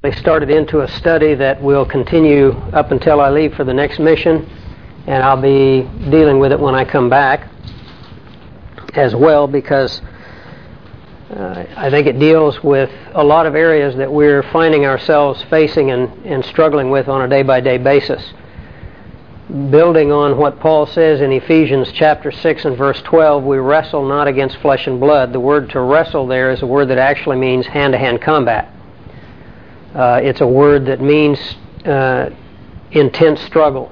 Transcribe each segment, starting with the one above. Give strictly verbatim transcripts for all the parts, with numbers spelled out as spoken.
They started into a study that will continue up until I leave for the next mission, and I'll be dealing with it when I come back as well, because uh, I think it deals with a lot of areas that we're finding ourselves facing and, and struggling with on a day-by-day basis. Building on what Paul says in Ephesians chapter six and verse twelve, we wrestle not against flesh and blood. The word to wrestle there is a word that actually means hand-to-hand combat. Uh, it's a word that means uh, intense struggle.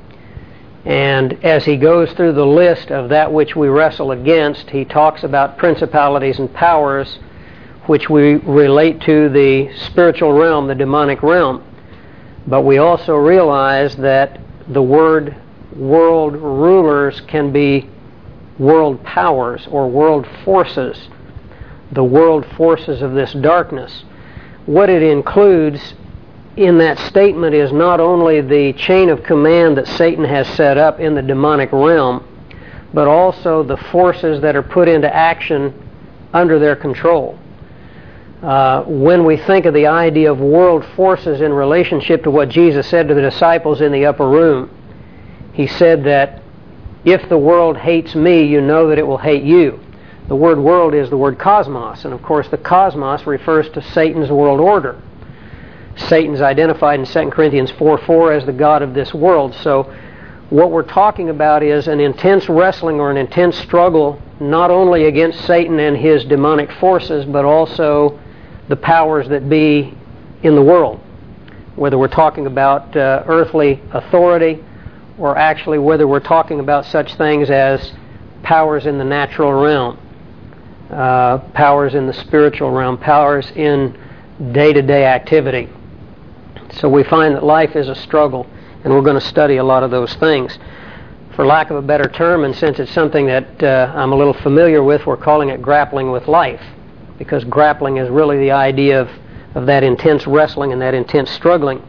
And as he goes through the list of that which we wrestle against, he talks about principalities and powers which we relate to the spiritual realm, the demonic realm. But we also realize that the word world rulers can be world powers or world forces, the world forces of this darkness. What it includes in that statement is not only the chain of command that Satan has set up in the demonic realm, but also the forces that are put into action under their control. Uh, when we think of the idea of world forces in relationship to what Jesus said to the disciples in the upper room, he said that if the world hates me, you know that it will hate you. The word world is the word cosmos, and of course the cosmos refers to Satan's world order. Satan's identified in Second Corinthians four four as the god of this world. So what we're talking about is an intense wrestling or an intense struggle, not only against Satan and his demonic forces, but also the powers that be in the world. Whether we're talking about uh, earthly authority, or actually whether we're talking about such things as powers in the natural realm, uh, powers in the spiritual realm, powers in day-to-day activity. So we find that life is a struggle, and we're going to study a lot of those things. For lack of a better term, and since it's something that uh, I'm a little familiar with, we're calling it grappling with life, because grappling is really the idea of, of that intense wrestling and that intense struggling.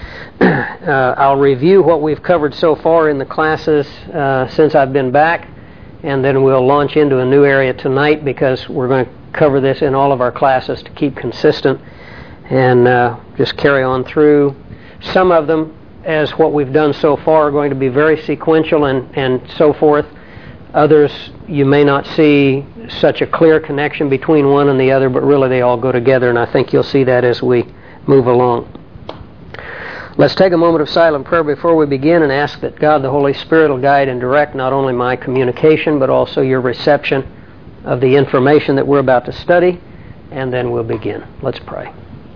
uh, I'll review what we've covered so far in the classes uh, since I've been back, and then we'll launch into a new area tonight, because we're going to cover this in all of our classes to keep consistent and uh, just carry on through. Some of them, as what we've done so far, are going to be very sequential and, and so forth. Others, you may not see such a clear connection between one and the other, but really they all go together, and I think you'll see that as we move along. Let's take a moment of silent prayer before we begin and ask that God the Holy Spirit will guide and direct not only my communication, but also your reception of the information that we're about to study, and then we'll begin. Let's pray.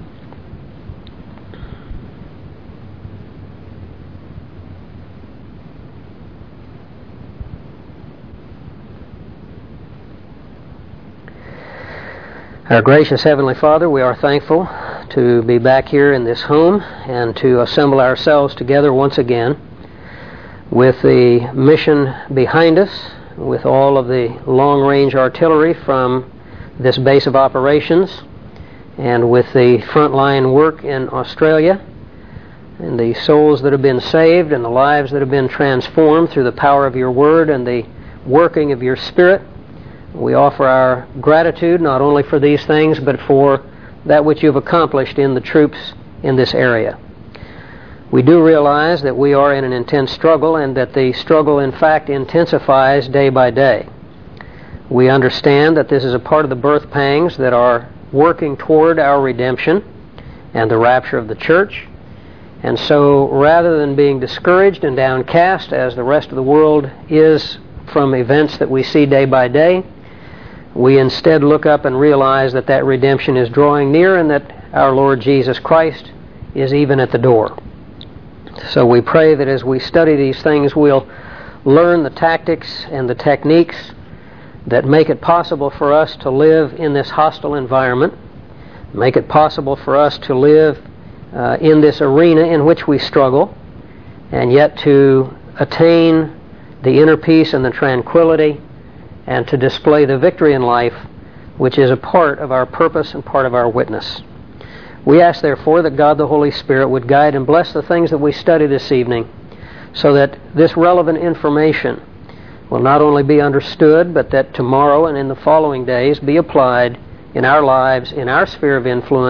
Our gracious Heavenly Father, we are thankful to be back here in this home and to assemble ourselves together once again with the mission behind us, with all of the long-range artillery from this base of operations, and with the frontline work in Australia, and the souls that have been saved and the lives that have been transformed through the power of your Word and the working of your Spirit. We offer our gratitude not only for these things, but for that which you've accomplished in the troops in this area. We do realize that we are in an intense struggle, and that the struggle in fact intensifies day by day. We understand that this is a part of the birth pangs that are working toward our redemption and the rapture of the church. And so rather than being discouraged and downcast as the rest of the world is from events that we see day by day, we instead look up and realize that that redemption is drawing near, and that our Lord Jesus Christ is even at the door. So we pray that as we study these things, we'll learn the tactics and the techniques that make it possible for us to live in this hostile environment, make it possible for us to live uh, in this arena in which we struggle, and yet to attain the inner peace and the tranquility, and to display the victory in life, which is a part of our purpose and part of our witness. We ask, therefore, that God the Holy Spirit would guide and bless the things that we study this evening, so that this relevant information will not only be understood, but that tomorrow and in the following days be applied in our lives, in our sphere of influence,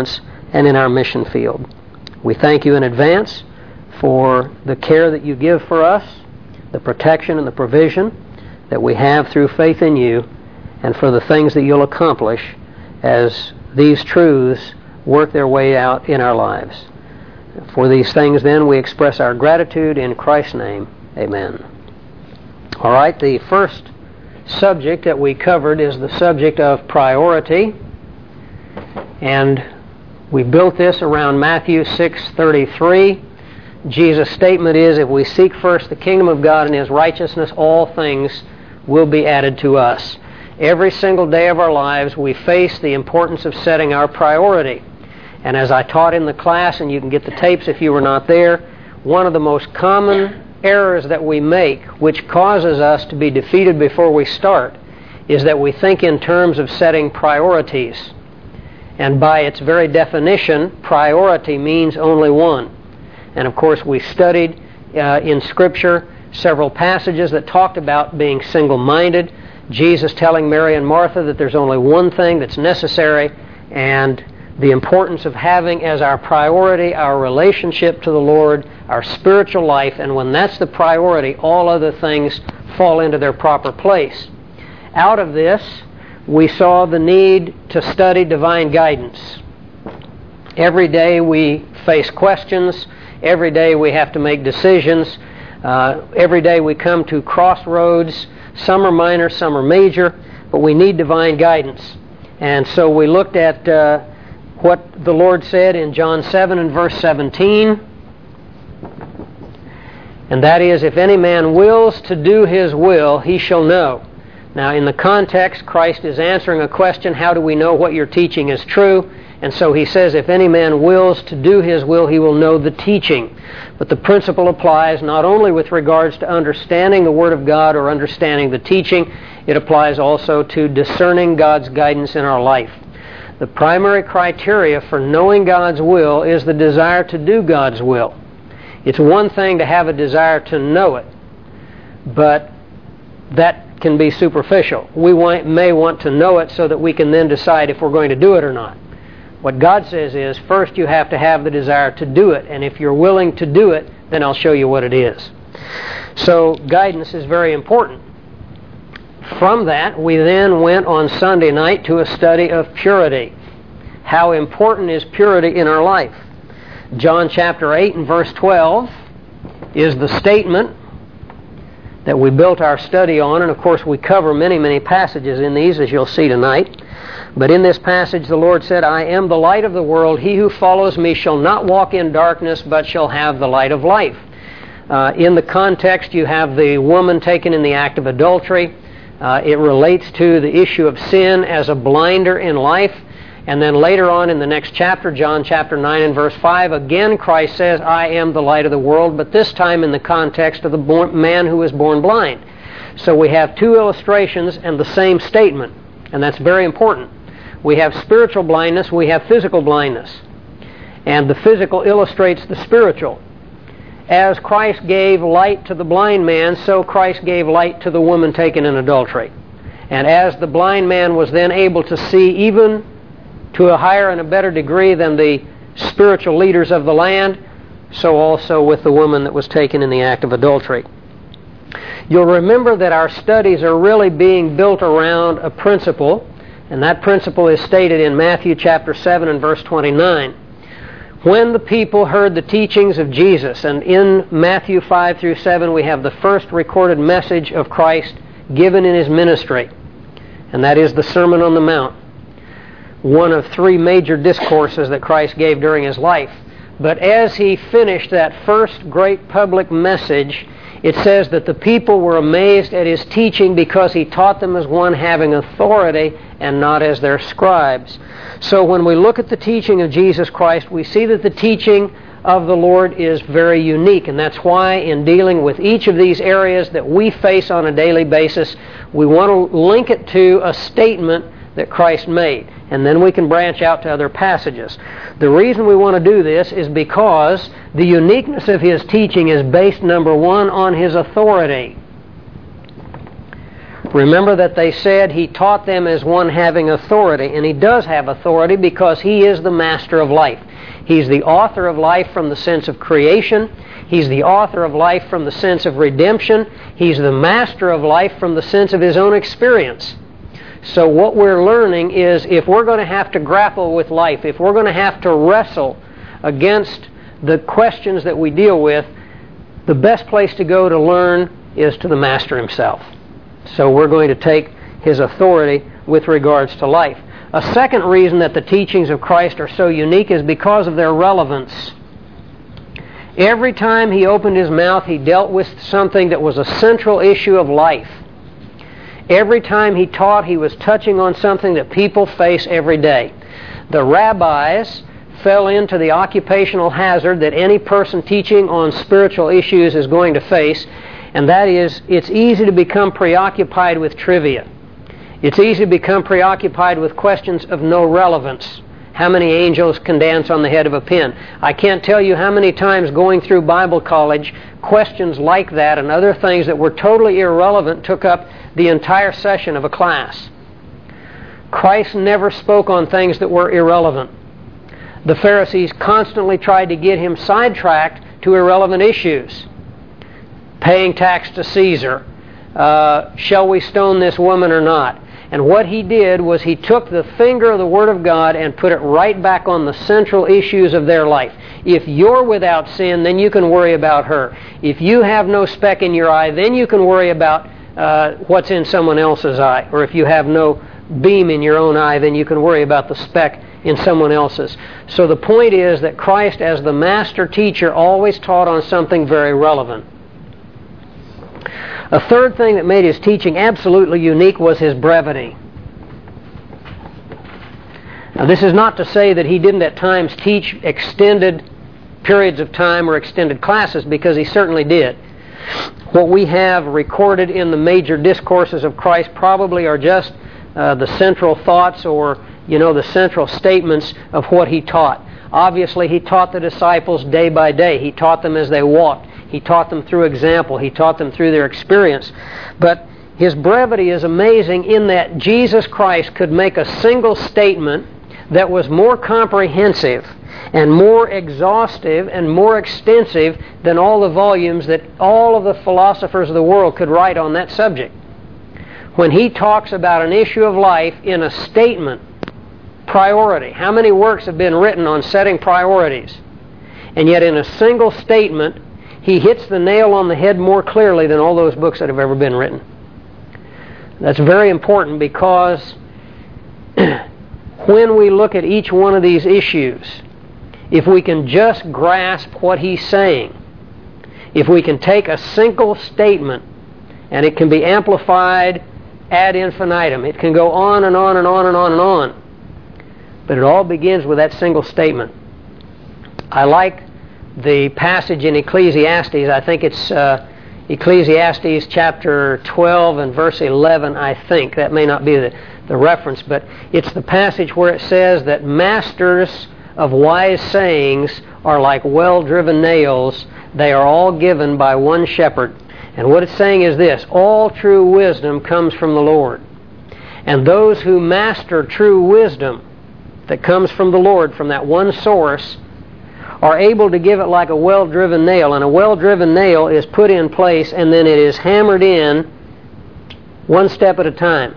and in our mission field. We thank you in advance for the care that you give for us, the protection and the provision that we have through faith in you, and for the things that you'll accomplish as these truths work their way out in our lives. For these things, then, we express our gratitude in Christ's name. Amen. All right, the first subject that we covered is the subject of priority. And we built this around Matthew six thirty-three. Jesus' statement is, if we seek first the kingdom of God and His righteousness, all things will be added to us. Every single day of our lives, we face the importance of setting our priority. And as I taught in the class, and you can get the tapes if you were not there, one of the most common errors that we make, which causes us to be defeated before we start, is that we think in terms of setting priorities. And by its very definition, priority means only one. And of course, we studied uh, in Scripture several passages that talked about being single-minded. Jesus telling Mary and Martha that there's only one thing that's necessary, and the importance of having as our priority our relationship to the Lord, our spiritual life, and when that's the priority, all other things fall into their proper place. Out of this, we saw the need to study divine guidance. Every day we face questions. Every day we have to make decisions. Uh, every day we come to crossroads. Some are minor, some are major, but we need divine guidance. And so we looked at uh, what the Lord said in John seven and verse seventeen. And that is, if any man wills to do his will, he shall know. Now, in the context, Christ is answering a question, how do we know what you're teaching is true? And so he says, if any man wills to do his will, he will know the teaching. But the principle applies not only with regards to understanding the Word of God or understanding the teaching, it applies also to discerning God's guidance in our life. The primary criteria for knowing God's will is the desire to do God's will. It's one thing to have a desire to know it, but that can be superficial. We want, may want to know it so that we can then decide if we're going to do it or not. What God says is, first you have to have the desire to do it, and if you're willing to do it, then I'll show you what it is. So guidance is very important. From that, we then went on Sunday night to a study of purity. How important is purity in our life? John chapter eight and verse twelve is the statement that we built our study on, and of course we cover many, many passages in these, as you'll see tonight. But in this passage the Lord said, I am the light of the world. He who follows me shall not walk in darkness, but shall have the light of life. Uh, in the context, you have the woman taken in the act of adultery. Uh, it relates to the issue of sin as a blinder in life. And then later on in the next chapter, John chapter nine and verse five, again Christ says, I am the light of the world, but this time in the context of the born, man who is born blind. So we have two illustrations and the same statement, and that's very important. We have spiritual blindness, we have physical blindness. And the physical illustrates the spiritual. As Christ gave light to the blind man, so Christ gave light to the woman taken in adultery. And as the blind man was then able to see even to a higher and a better degree than the spiritual leaders of the land, so also with the woman that was taken in the act of adultery. You'll remember that our studies are really being built around a principle, and that principle is stated in Matthew chapter seven and verse twenty-nine. When the people heard the teachings of Jesus, and in Matthew five through seven we have the first recorded message of Christ given in His ministry, and that is the Sermon on the Mount, one of three major discourses that Christ gave during His life. But as He finished that first great public message, it says that the people were amazed at His teaching because He taught them as one having authority and not as their scribes. So when we look at the teaching of Jesus Christ, we see that the teaching of the Lord is very unique, and that's why in dealing with each of these areas that we face on a daily basis, we want to link it to a statement that Christ made, and then we can branch out to other passages. The reason we want to do this is because the uniqueness of His teaching is based, number one, on His authority. Remember that they said he taught them as one having authority, and he does have authority because he is the master of life. He's the author of life from the sense of creation. He's the author of life from the sense of redemption. He's the master of life from the sense of his own experience. So what we're learning is if we're going to have to grapple with life, if we're going to have to wrestle against the questions that we deal with, the best place to go to learn is to the Master himself. So we're going to take his authority with regards to life. A second reason that the teachings of Christ are so unique is because of their relevance. Every time he opened his mouth, he dealt with something that was a central issue of life. Every time he taught, he was touching on something that people face every day. The rabbis fell into the occupational hazard that any person teaching on spiritual issues is going to face, and that is, it's easy to become preoccupied with trivia. It's easy to become preoccupied with questions of no relevance. How many angels can dance on the head of a pin? I can't tell you how many times going through Bible college, questions like that and other things that were totally irrelevant took up the entire session of a class. Christ never spoke on things that were irrelevant. The Pharisees constantly tried to get him sidetracked to irrelevant issues. Paying tax to Caesar. Uh, shall we stone this woman or not? And what he did was he took the finger of the Word of God and put it right back on the central issues of their life. If you're without sin, then you can worry about her. If you have no speck in your eye, then you can worry about uh, what's in someone else's eye. Or if you have no beam in your own eye, then you can worry about the speck in someone else's. So the point is that Christ, as the master teacher, always taught on something very relevant. A third thing that made his teaching absolutely unique was his brevity. Now, this is not to say that he didn't at times teach extended periods of time or extended classes, because he certainly did. What we have recorded in the major discourses of Christ probably are just uh, the central thoughts or, you know, the central statements of what he taught. Obviously, he taught the disciples day by day. He taught them as they walked. He taught them through example. He taught them through their experience. But his brevity is amazing in that Jesus Christ could make a single statement that was more comprehensive and more exhaustive and more extensive than all the volumes that all of the philosophers of the world could write on that subject. When he talks about an issue of life in a statement, priority. How many works have been written on setting priorities? And yet in a single statement, he hits the nail on the head more clearly than all those books that have ever been written. That's very important because when we look at each one of these issues, if we can just grasp what he's saying, if we can take a single statement and it can be amplified ad infinitum, it can go on and on and on and on and on, but it all begins with that single statement. I like the passage in Ecclesiastes. I think it's uh, Ecclesiastes chapter twelve and verse eleven, I think. That may not be the, the reference, but it's the passage where it says that masters of wise sayings are like well-driven nails. They are all given by one shepherd. And what it's saying is this: all true wisdom comes from the Lord. And those who master true wisdom that comes from the Lord, from that one source, are able to give it like a well-driven nail. And a well-driven nail is put in place and then it is hammered in one step at a time.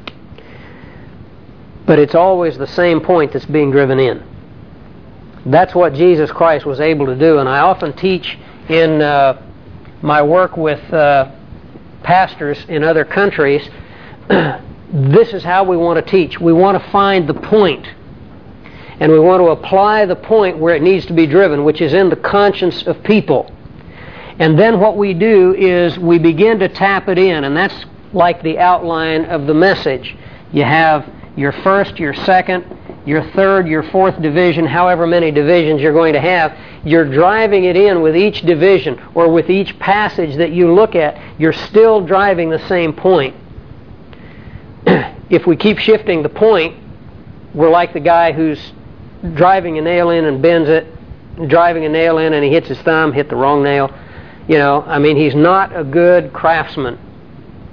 But it's always the same point that's being driven in. That's what Jesus Christ was able to do. And I often teach in uh, my work with uh, pastors in other countries, this is how we want to teach. We want to find the point. And we want to apply the point where it needs to be driven, which is in the conscience of people. And then what we do is we begin to tap it in, and that's like the outline of the message. You have your first, your second, your third, your fourth division, however many divisions you're going to have. You're driving it in with each division or with each passage that you look at. You're still driving the same point. If we keep shifting the point, we're like the guy who's driving a nail in and bends it, driving a nail in and he hits his thumb, hit the wrong nail. You know, I mean, he's not a good craftsman.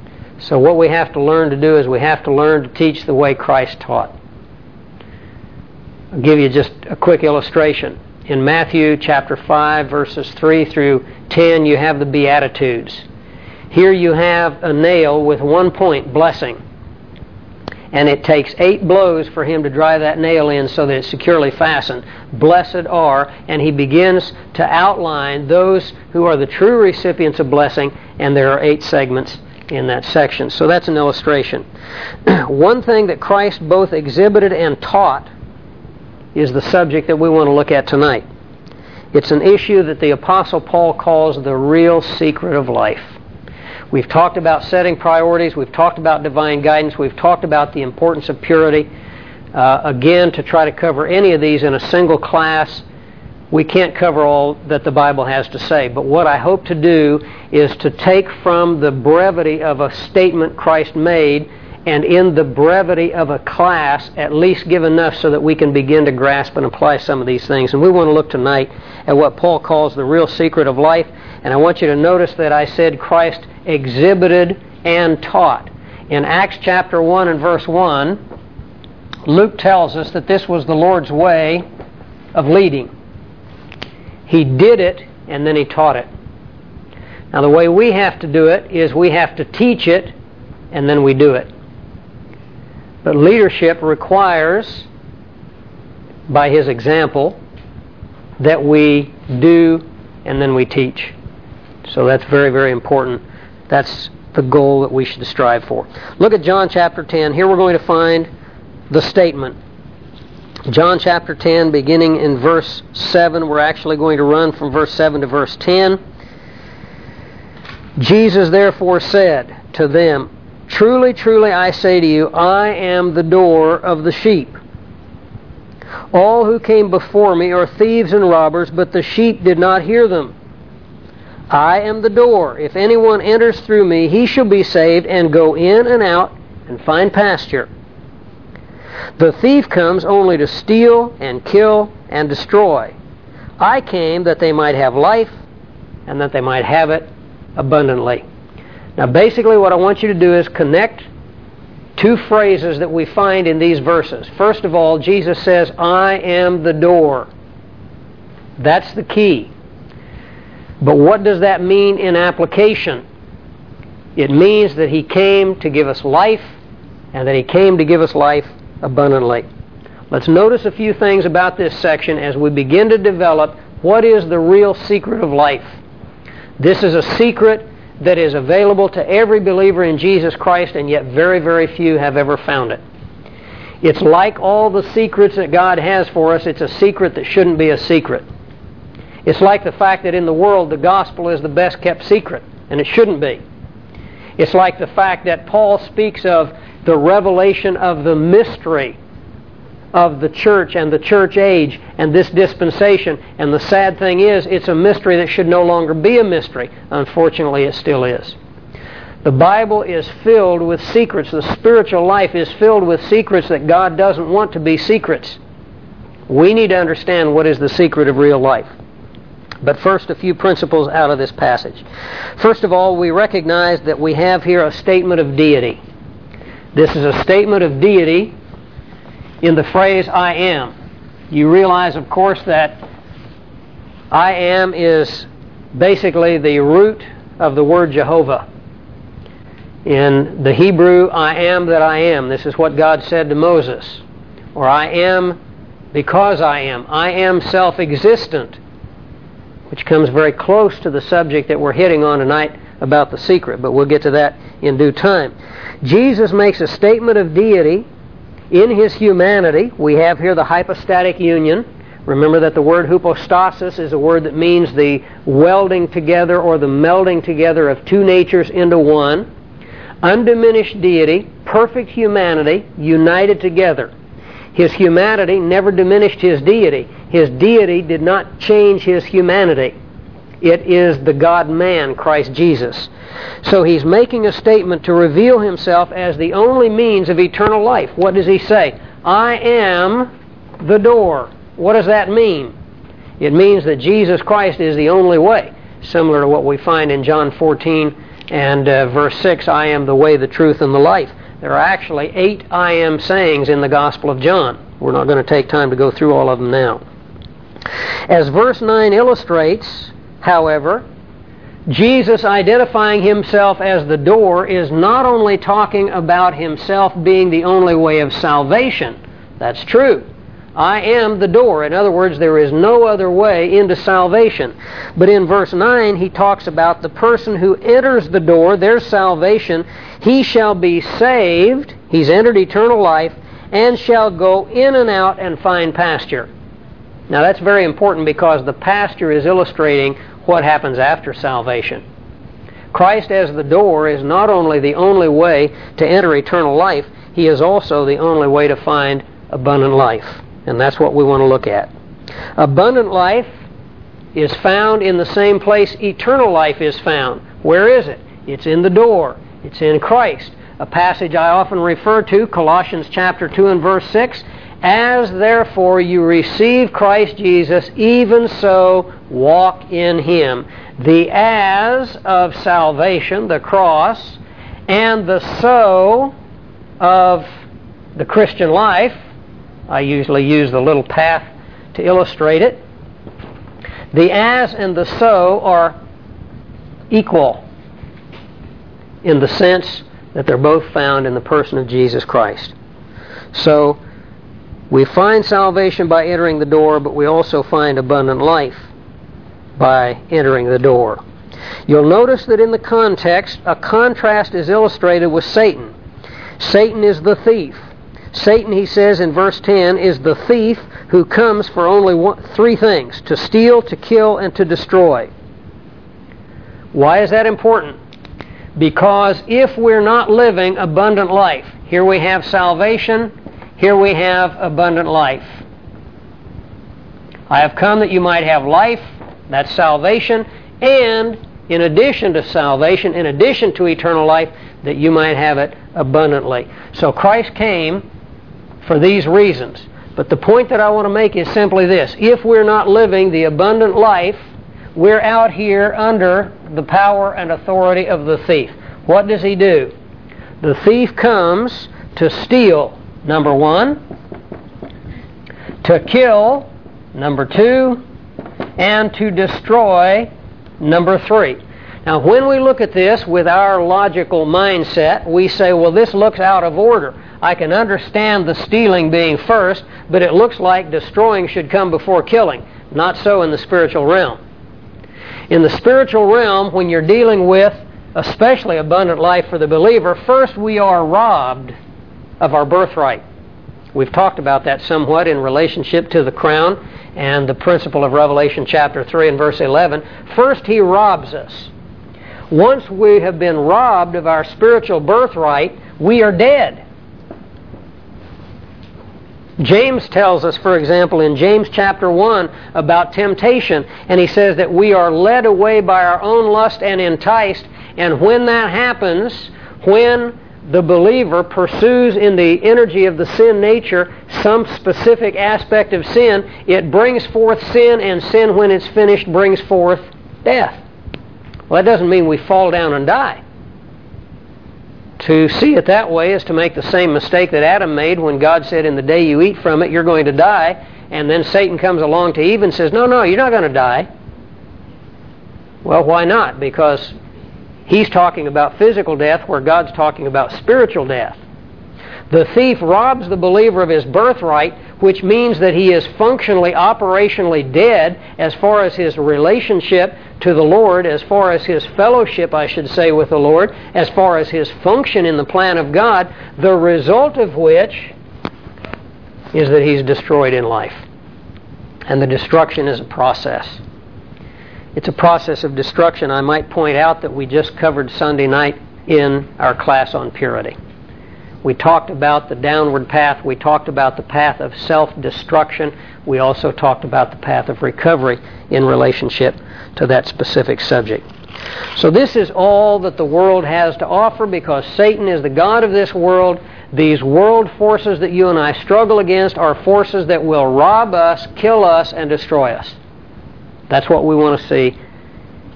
So what we have to learn to do is we have to learn to teach the way Christ taught. I'll give you just a quick illustration. In Matthew chapter five, verses three through ten, you have the Beatitudes. Here you have a nail with one point, blessing. And it takes eight blows for him to drive that nail in so that it's securely fastened. Blessed are, and he begins to outline those who are the true recipients of blessing, and there are eight segments in that section. So that's an illustration. One thing that Christ both exhibited and taught is the subject that we want to look at tonight. It's an issue that the Apostle Paul calls the real secret of life. We've talked about setting priorities. We've talked about divine guidance. We've talked about the importance of purity. Uh, again, to try to cover any of these in a single class, we can't cover all that the Bible has to say. But what I hope to do is to take from the brevity of a statement Christ made, and in the brevity of a class, at least give enough so that we can begin to grasp and apply some of these things. And we want to look tonight at what Paul calls the real secret of life. And I want you to notice that I said Christ exhibited and taught. In Acts chapter one and verse one, Luke tells us that this was the Lord's way of leading. He did it, and then he taught it. Now the way we have to do it is we have to teach it, and then we do it. But leadership requires, by his example, that we do and then we teach. So that's very, very important. That's the goal that we should strive for. Look at John chapter ten. Here we're going to find the statement. John chapter ten, beginning in verse seven. We're actually going to run from verse seven to verse ten. Jesus therefore said to them, "Truly, truly, I say to you, I am the door of the sheep. All who came before me are thieves and robbers, but the sheep did not hear them. I am the door. If anyone enters through me, he shall be saved and go in and out and find pasture. The thief comes only to steal and kill and destroy. I came that they might have life and that they might have it abundantly." Now basically what I want you to do is connect two phrases that we find in these verses. First of all, Jesus says, "I am the door." That's the key. But what does that mean in application? It means that he came to give us life, and that he came to give us life abundantly. Let's notice a few things about this section as we begin to develop what is the real secret of life. This is a secret that is available to every believer in Jesus Christ, and yet very, very few have ever found it. It's like all the secrets that God has for us. It's a secret that shouldn't be a secret. It's like the fact that in the world the gospel is the best kept secret, and it shouldn't be. It's like the fact that Paul speaks of the revelation of the mystery of the church and the church age and this dispensation. And the sad thing is, it's a mystery that should no longer be a mystery. Unfortunately, it still is. The Bible is filled with secrets. The spiritual life is filled with secrets that God doesn't want to be secrets. We need to understand what is the secret of real life. But first, a few principles out of this passage. First of all, we recognize that we have here a statement of deity. This is a statement of deity in the phrase, "I am." You realize, of course, that "I am" is basically the root of the word Jehovah. In the Hebrew, "I am that I am." This is what God said to Moses. Or "I am because I am." I am self-existent, which comes very close to the subject that we're hitting on tonight about the secret, but we'll get to that in due time. Jesus makes a statement of deity in his humanity. We have here the hypostatic union. Remember that the word hypostasis is a word that means the welding together or the melding together of two natures into one. Undiminished deity, perfect humanity, united together. His humanity never diminished his deity. His deity did not change his humanity. It is the God-man, Christ Jesus. So he's making a statement to reveal himself as the only means of eternal life. What does he say? "I am the door." What does that mean? It means that Jesus Christ is the only way, similar to what we find in John fourteen And uh, verse six, I am the way, the truth, and the life. There are actually eight I am sayings in the Gospel of John. We're not going to take time to go through all of them now. As verse nine illustrates, however, Jesus identifying himself as the door is not only talking about himself being the only way of salvation. That's true. I am the door. In other words, there is no other way into salvation. But in verse nine, he talks about the person who enters the door, their salvation. He shall be saved, he's entered eternal life, and shall go in and out and find pasture. Now that's very important because the pasture is illustrating what happens after salvation. Christ as the door is not only the only way to enter eternal life, he is also the only way to find abundant life. And that's what we want to look at. Abundant life is found in the same place eternal life is found. Where is it? It's in the door. It's in Christ. A passage I often refer to, Colossians chapter two and verse six, as therefore you receive Christ Jesus, even so walk in him. The as of salvation, the cross, and the so of the Christian life. I usually use the little path to illustrate it. The as and the so are equal in the sense that they're both found in the person of Jesus Christ. So, we find salvation by entering the door, but we also find abundant life by entering the door. You'll notice that in the context, a contrast is illustrated with Satan. Satan is the thief. Satan, he says in verse ten, is the thief who comes for only one, three things: to steal, to kill, and to destroy. Why is that important? Because if we're not living abundant life, here we have salvation, here we have abundant life. I have come that you might have life, that's salvation, and in addition to salvation, in addition to eternal life, that you might have it abundantly. So Christ came for these reasons. But the point that I want to make is simply this: if we're not living the abundant life, we're out here under the power and authority of the thief. What does he do? The thief comes to steal, number one, to kill, number two, and to destroy, number three. Now, when we look at this with our logical mindset, we say, well, this looks out of order. I can understand the stealing being first, but it looks like destroying should come before killing. Not so in the spiritual realm. In the spiritual realm, when you're dealing with especially abundant life for the believer, first we are robbed of our birthright. We've talked about that somewhat in relationship to the crown and the principle of Revelation chapter three and verse eleven. First, he robs us. Once we have been robbed of our spiritual birthright, we are dead. James tells us, for example, in James chapter one about temptation, and he says that we are led away by our own lust and enticed, and when that happens, when the believer pursues in the energy of the sin nature some specific aspect of sin, it brings forth sin, and sin, when it's finished, brings forth death. Well, that doesn't mean we fall down and die. To see it that way is to make the same mistake that Adam made when God said, in the day you eat from it, you're going to die. And then Satan comes along to Eve and says, no, no, you're not going to die. Well, why not? Because he's talking about physical death where God's talking about spiritual death. The thief robs the believer of his birthright, which means that he is functionally, operationally dead as far as his relationship to the Lord, as far as his fellowship, I should say, with the Lord, as far as his function in the plan of God, the result of which is that he's destroyed in life. And the destruction is a process. It's a process of destruction. I might point out that we just covered Sunday night in our class on purity. We talked about the downward path. We talked about the path of self-destruction. We also talked about the path of recovery in relationship to that specific subject. So this is all that the world has to offer, because Satan is the god of this world. These world forces that you and I struggle against are forces that will rob us, kill us, and destroy us. That's what we want to see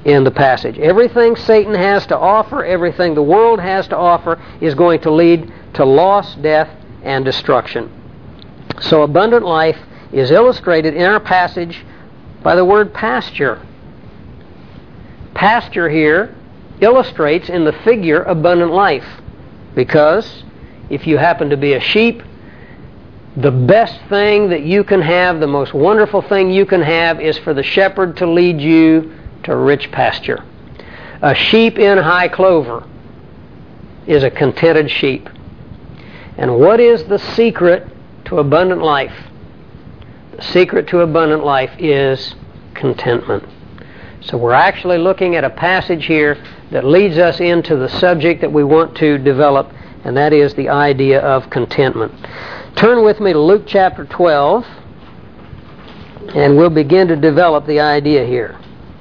in the passage. Everything Satan has to offer, everything the world has to offer, is going to lead to loss, death, and destruction. So abundant life is illustrated in our passage by the word pasture. Pasture here illustrates in the figure abundant life, because if you happen to be a sheep, the best thing that you can have, the most wonderful thing you can have, is for the shepherd to lead you to rich pasture. A sheep in high clover is a contented sheep. And what is the secret to abundant life? The secret to abundant life is contentment. So we're actually looking at a passage here that leads us into the subject that we want to develop, and that is the idea of contentment. Turn with me to Luke chapter twelve, and we'll begin to develop the idea here.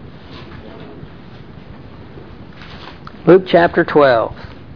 Luke chapter twelve.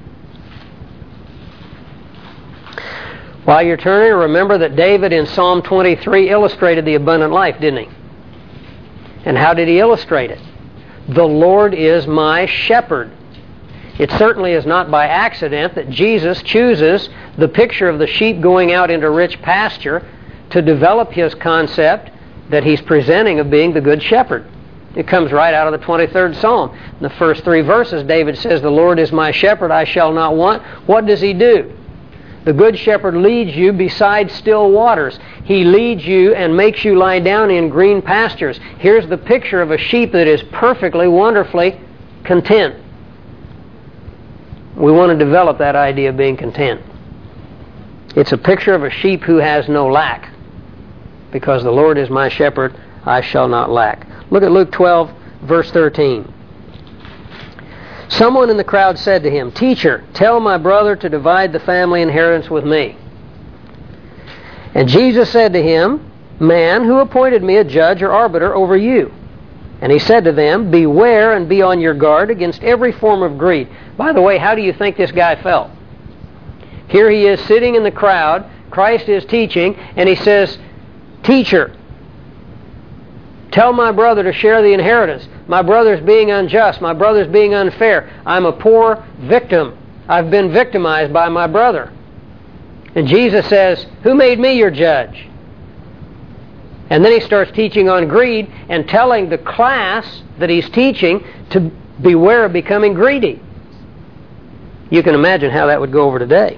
While you're turning, remember that David in Psalm twenty-three illustrated the abundant life, didn't he? And how did he illustrate it? The Lord is my shepherd. It certainly is not by accident that Jesus chooses the picture of the sheep going out into rich pasture to develop his concept that he's presenting of being the good shepherd. It comes right out of the twenty-third Psalm. In the first three verses, David says, "The Lord is my shepherd, I shall not want." What does he do? The good shepherd leads you beside still waters. He leads you and makes you lie down in green pastures. Here's the picture of a sheep that is perfectly, wonderfully content. We want to develop that idea of being content. It's a picture of a sheep who has no lack. Because the Lord is my shepherd, I shall not lack. Look at Luke twelve, verse thirteen. Someone in the crowd said to him, "Teacher, tell my brother to divide the family inheritance with me." And Jesus said to him, "Man, who appointed me a judge or arbiter over you?" And he said to them, "Beware and be on your guard against every form of greed." By the way, how do you think this guy felt? Here he is sitting in the crowd, Christ is teaching, and he says, "Teacher, tell my brother to share the inheritance. My brother's being unjust. My brother's being unfair. I'm a poor victim. I've been victimized by my brother." And Jesus says, "Who made me your judge?" And then he starts teaching on greed and telling the class that he's teaching to beware of becoming greedy. You can imagine how that would go over today.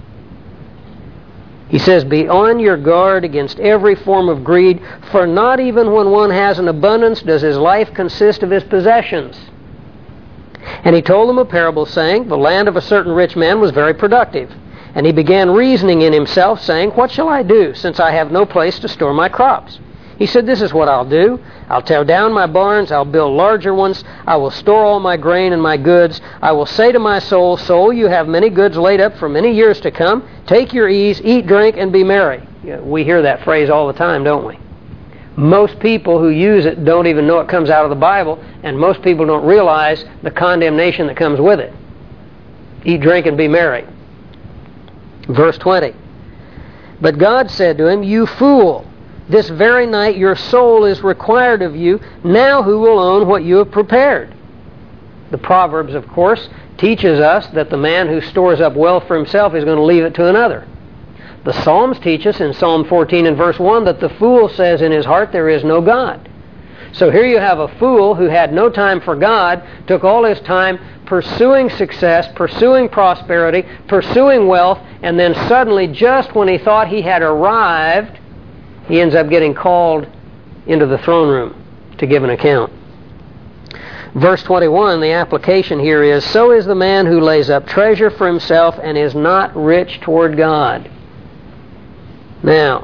He says, "Be on your guard against every form of greed, for not even when one has an abundance does his life consist of his possessions." And he told them a parable, saying, "The land of a certain rich man was very productive. And he began reasoning in himself, saying, 'What shall I do, since I have no place to store my crops?' He said, 'This is what I'll do. I'll tear down my barns, I'll build larger ones, I will store all my grain and my goods. I will say to my soul, soul, you have many goods laid up for many years to come. Take your ease, eat, drink, and be merry.'" We hear that phrase all the time, don't we? Most people who use it don't even know it comes out of the Bible, and most people don't realize the condemnation that comes with it. Eat, drink, and be merry. Verse twenty. "But God said to him, 'You fool, this very night your soul is required of you. Now who will own what you have prepared?'" The Proverbs, of course, teaches us that the man who stores up wealth for himself is going to leave it to another. The Psalms teach us in Psalm fourteen and verse one that the fool says in his heart, "There is no God." So here you have a fool who had no time for God, took all his time pursuing success, pursuing prosperity, pursuing wealth, and then suddenly, just when he thought he had arrived, he ends up getting called into the throne room to give an account. Verse twenty-one, the application here is, "So is the man who lays up treasure for himself and is not rich toward God." Now,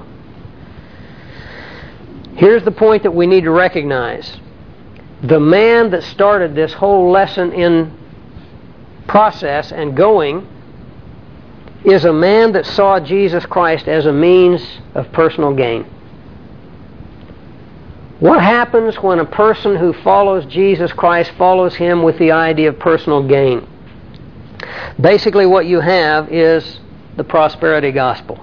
here's the point that we need to recognize. The man that started this whole lesson in process and going is a man that saw Jesus Christ as a means of personal gain. What happens when a person who follows Jesus Christ follows him with the idea of personal gain? Basically what you have is the prosperity gospel.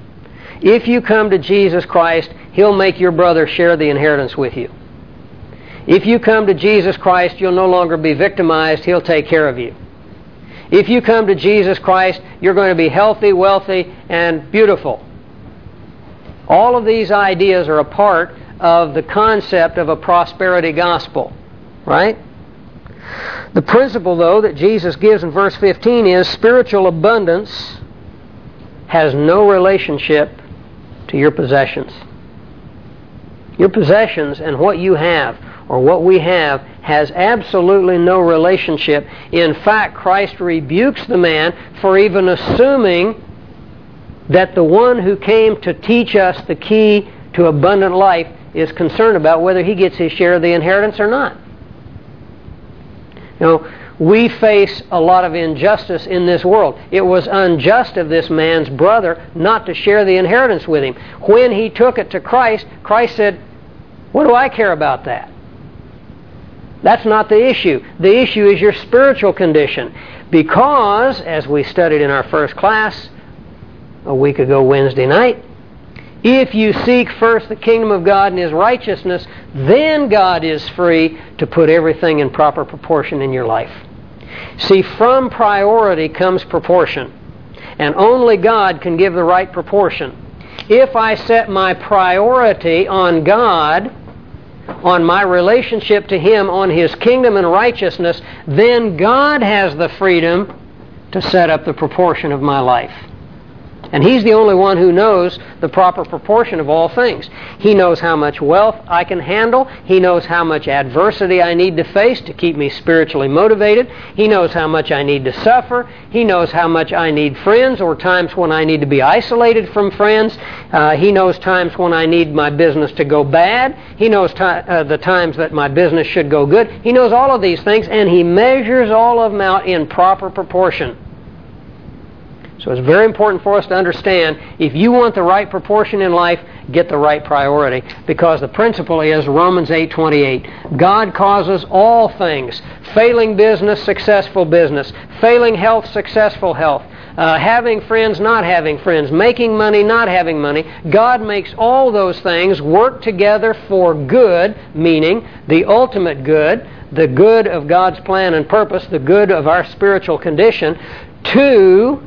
If you come to Jesus Christ, he'll make your brother share the inheritance with you. If you come to Jesus Christ, you'll no longer be victimized. He'll take care of you. If you come to Jesus Christ, you're going to be healthy, wealthy, and beautiful. All of these ideas are a part of the concept of a prosperity gospel, right? The principle, though, that Jesus gives in verse fifteen is spiritual abundance has no relationship to your possessions. Your possessions and what you have, or what we have, has absolutely no relationship. In fact, Christ rebukes the man for even assuming that the one who came to teach us the key to abundant life is concerned about whether he gets his share of the inheritance or not. You know, we face a lot of injustice in this world. It was unjust of this man's brother not to share the inheritance with him. When he took it to Christ, Christ said, "What do I care about that?" That's not the issue. The issue is your spiritual condition. Because, as we studied in our first class a week ago Wednesday night, if you seek first the kingdom of God and His righteousness, then God is free to put everything in proper proportion in your life. See, from priority comes proportion. And only God can give the right proportion. If I set my priority on God, on my relationship to Him, on His kingdom and righteousness, then God has the freedom to set up the proportion of my life. And He's the only one who knows the proper proportion of all things. He knows how much wealth I can handle. He knows how much adversity I need to face to keep me spiritually motivated. He knows how much I need to suffer. He knows how much I need friends, or times when I need to be isolated from friends. Uh, he knows times when I need my business to go bad. He knows t- uh, the times that my business should go good. He knows all of these things, and He measures all of them out in proper proportion. So it's very important for us to understand, if you want the right proportion in life, get the right priority. Because the principle is Romans eight twenty-eight. God causes all things, failing business, successful business, failing health, successful health, uh, having friends, not having friends, making money, not having money. God makes all those things work together for good, meaning the ultimate good, the good of God's plan and purpose, the good of our spiritual condition, to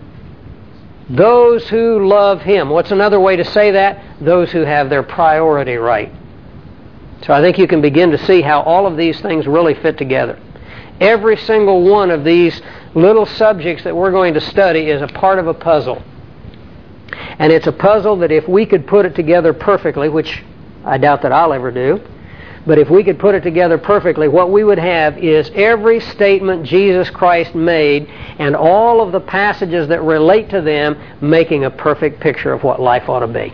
those who love Him. What's another way to say that? Those who have their priority right. So I think you can begin to see how all of these things really fit together. Every single one of these little subjects that we're going to study is a part of a puzzle. And it's a puzzle that if we could put it together perfectly, which I doubt that I'll ever do, but if we could put it together perfectly, what we would have is every statement Jesus Christ made and all of the passages that relate to them making a perfect picture of what life ought to be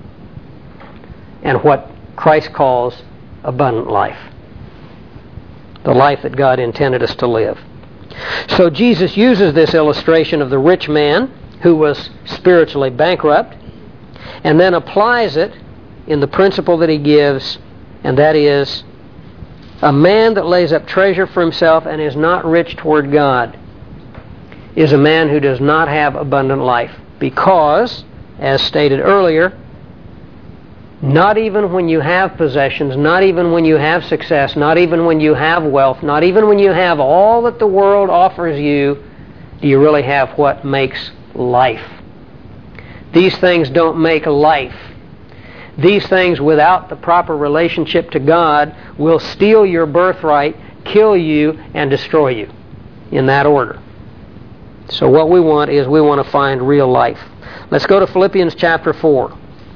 and what Christ calls abundant life, the life that God intended us to live. So Jesus uses this illustration of the rich man who was spiritually bankrupt and then applies it in the principle that He gives, and that is, a man that lays up treasure for himself and is not rich toward God is a man who does not have abundant life. Because, as stated earlier, not even when you have possessions, not even when you have success, not even when you have wealth, not even when you have all that the world offers you, do you really have what makes life. These things don't make life. These things, without the proper relationship to God, will steal your birthright, kill you, and destroy you, in that order. So what we want is we want to find real life. Let's go to Philippians chapter four.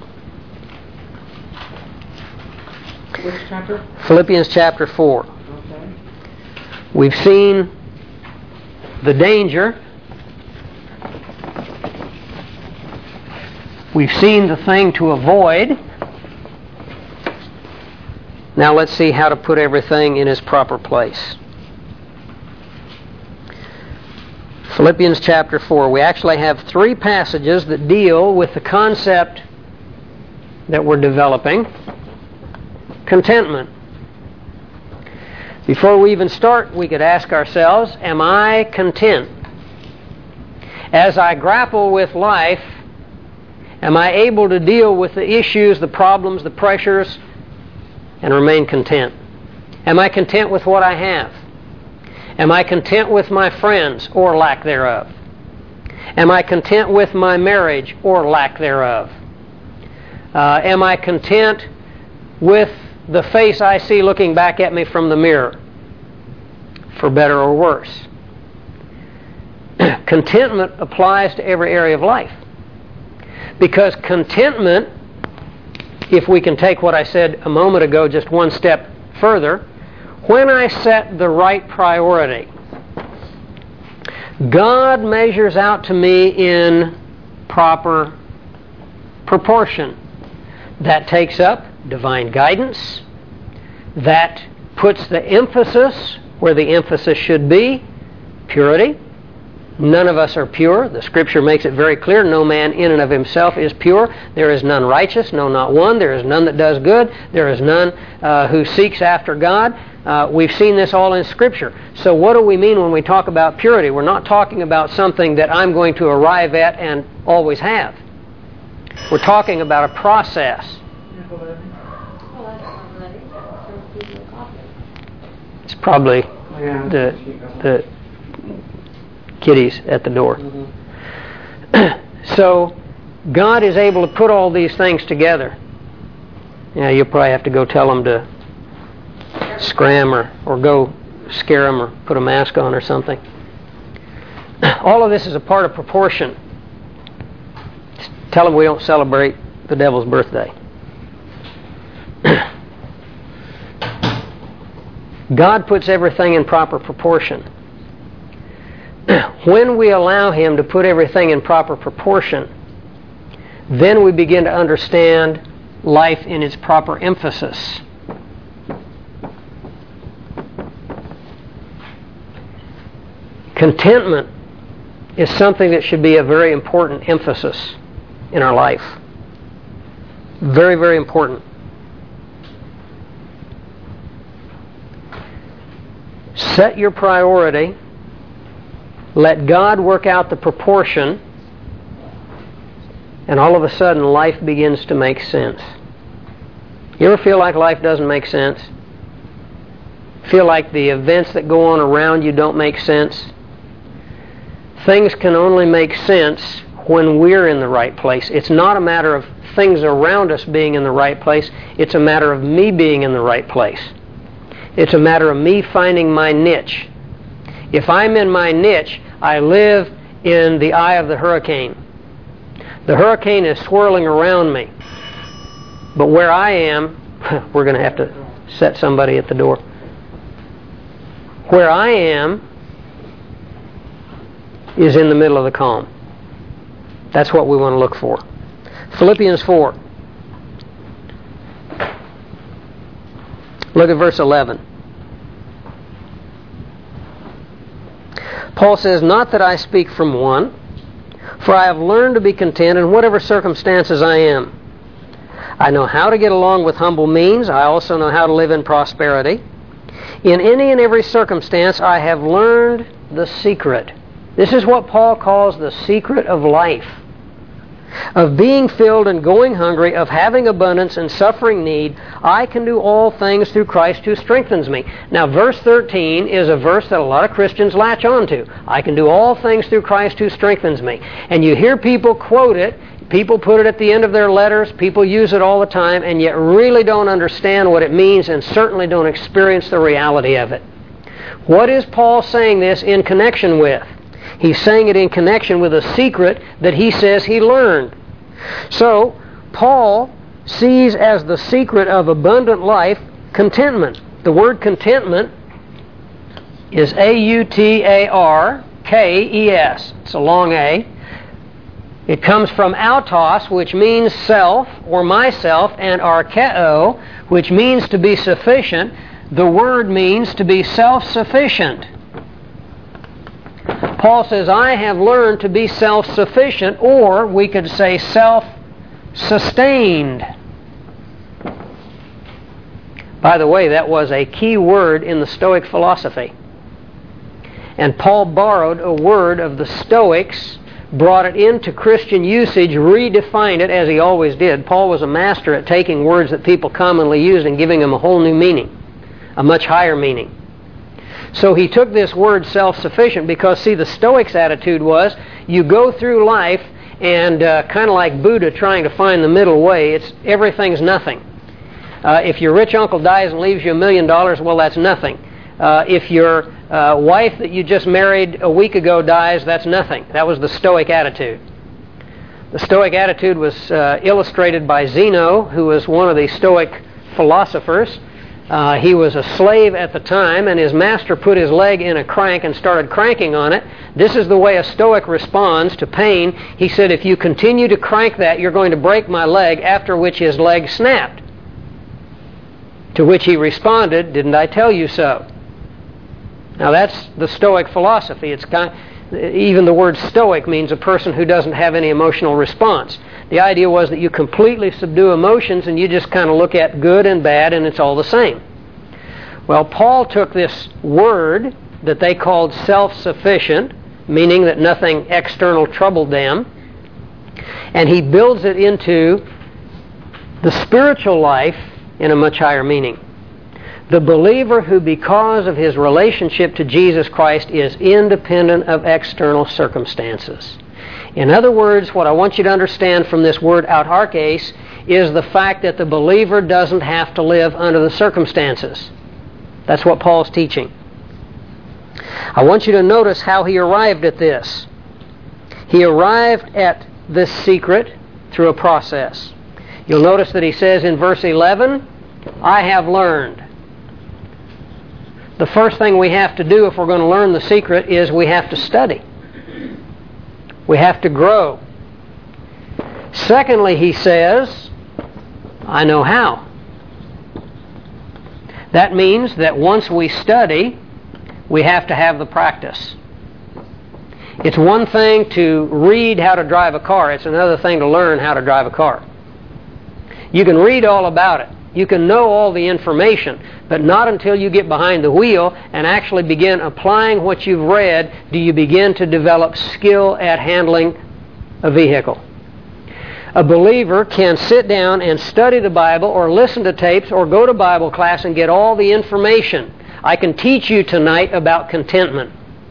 Which chapter? Philippians chapter four. Okay. We've seen the danger. We've seen the thing to avoid. Now let's see how to put everything in its proper place. Philippians chapter four. We actually have three passages that deal with the concept that we're developing. Contentment. Before we even start, we could ask ourselves, am I content? As I grapple with life, am I able to deal with the issues, the problems, the pressures, and remain content? Am I content with what I have? Am I content with my friends or lack thereof? Am I content with my marriage or lack thereof? Uh, am I content with the face I see looking back at me from the mirror, for better or worse? Contentment applies to every area of life. Because contentment, if we can take what I said a moment ago just one step further, when I set the right priority, God measures out to me in proper proportion. That takes up divine guidance. That puts the emphasis where the emphasis should be, purity. None of us are pure. The Scripture makes it very clear, no man in and of himself is pure. There is none righteous, no, not one. There is none that does good. There is none uh, who seeks after God. Uh, we've seen this all in Scripture. So what do we mean when we talk about purity? We're not talking about something that I'm going to arrive at and always have. We're talking about a process. It's probably the the kitties at the door. Mm-hmm. So God is able to put all these things together. Yeah, you'll probably have to go tell them to scram or, or go scare them or put a mask on or something. All of this is a part of proportion. Tell them we don't celebrate the devil's birthday. God puts everything in proper proportion. When we allow Him to put everything in proper proportion, then we begin to understand life in its proper emphasis. Contentment is something that should be a very important emphasis in our life. Very, very important. Set your priority. Let God work out the proportion, and all of a sudden life begins to make sense. You ever feel like life doesn't make sense? Feel like the events that go on around you don't make sense? Things can only make sense when we're in the right place. It's not a matter of things around us being in the right place. It's a matter of me being in the right place. It's a matter of me finding my niche. If I'm in my niche, I live in the eye of the hurricane. The hurricane is swirling around me. But where I am, we're going to have to set somebody at the door. Where I am is in the middle of the calm. That's what we want to look for. Philippians four. Look at verse eleven. Paul says, "Not that I speak from one, for I have learned to be content in whatever circumstances I am. I know how to get along with humble means. I also know how to live in prosperity. In any and every circumstance, I have learned the secret." This is what Paul calls the secret of life. Of being filled and going hungry, of having abundance and suffering need, I can do all things through Christ who strengthens me. Now, verse thirteen is a verse that a lot of Christians latch on to. I can do all things through Christ who strengthens me. And you hear people quote it, people put it at the end of their letters, people use it all the time, and yet really don't understand what it means and certainly don't experience the reality of it. What is Paul saying this in connection with? He's saying it in connection with a secret that he says he learned. So, Paul sees as the secret of abundant life contentment. The word contentment is A U T A R K E S. It's a long A. It comes from autos, which means self or myself, and archeo, which means to be sufficient. The word means to be self-sufficient. Paul says, I have learned to be self-sufficient, or we could say self-sustained. By the way, that was a key word in the Stoic philosophy. And Paul borrowed a word of the Stoics, brought it into Christian usage, redefined it as he always did. Paul was a master at taking words that people commonly used and giving them a whole new meaning. a much higher meaning. So he took this word self-sufficient because, see, the Stoics' attitude was you go through life and uh, kind of like Buddha trying to find the middle way, it's everything's nothing. Uh, if your rich uncle dies and leaves you a million dollars, well, that's nothing. Uh, if your uh, wife that you just married a week ago dies, that's nothing. That was the Stoic attitude. The Stoic attitude was uh, illustrated by Zeno, who was one of the Stoic philosophers. Uh, he was a slave at the time, and his master put his leg in a crank and started cranking on it. This is the way a Stoic responds to pain. He said, if you continue to crank that, you're going to break my leg, after which his leg snapped. To which he responded, didn't I tell you so? Now that's the Stoic philosophy. It's kind of, even the word Stoic means a person who doesn't have any emotional response. The idea was that you completely subdue emotions and you just kind of look at good and bad and it's all the same. Well, Paul took this word that they called self-sufficient, meaning that nothing external troubled them, and he builds it into the spiritual life in a much higher meaning. The believer who, because of his relationship to Jesus Christ, is independent of external circumstances. In other words, what I want you to understand from this word autarkes is the fact that the believer doesn't have to live under the circumstances. That's what Paul's teaching. I want you to notice how he arrived at this. He arrived at this secret through a process. You'll notice that he says in verse eleven, I have learned. The first thing we have to do if we're going to learn the secret is we have to study. We have to grow. Secondly, he says, I know how. That means that once we study, we have to have the practice. It's one thing to read how to drive a car. It's another thing to learn how to drive a car. You can read all about it. You can know all the information, but not until you get behind the wheel and actually begin applying what you've read do you begin to develop skill at handling a vehicle. A believer can sit down and study the Bible or listen to tapes or go to Bible class and get all the information. I can teach you tonight about contentment,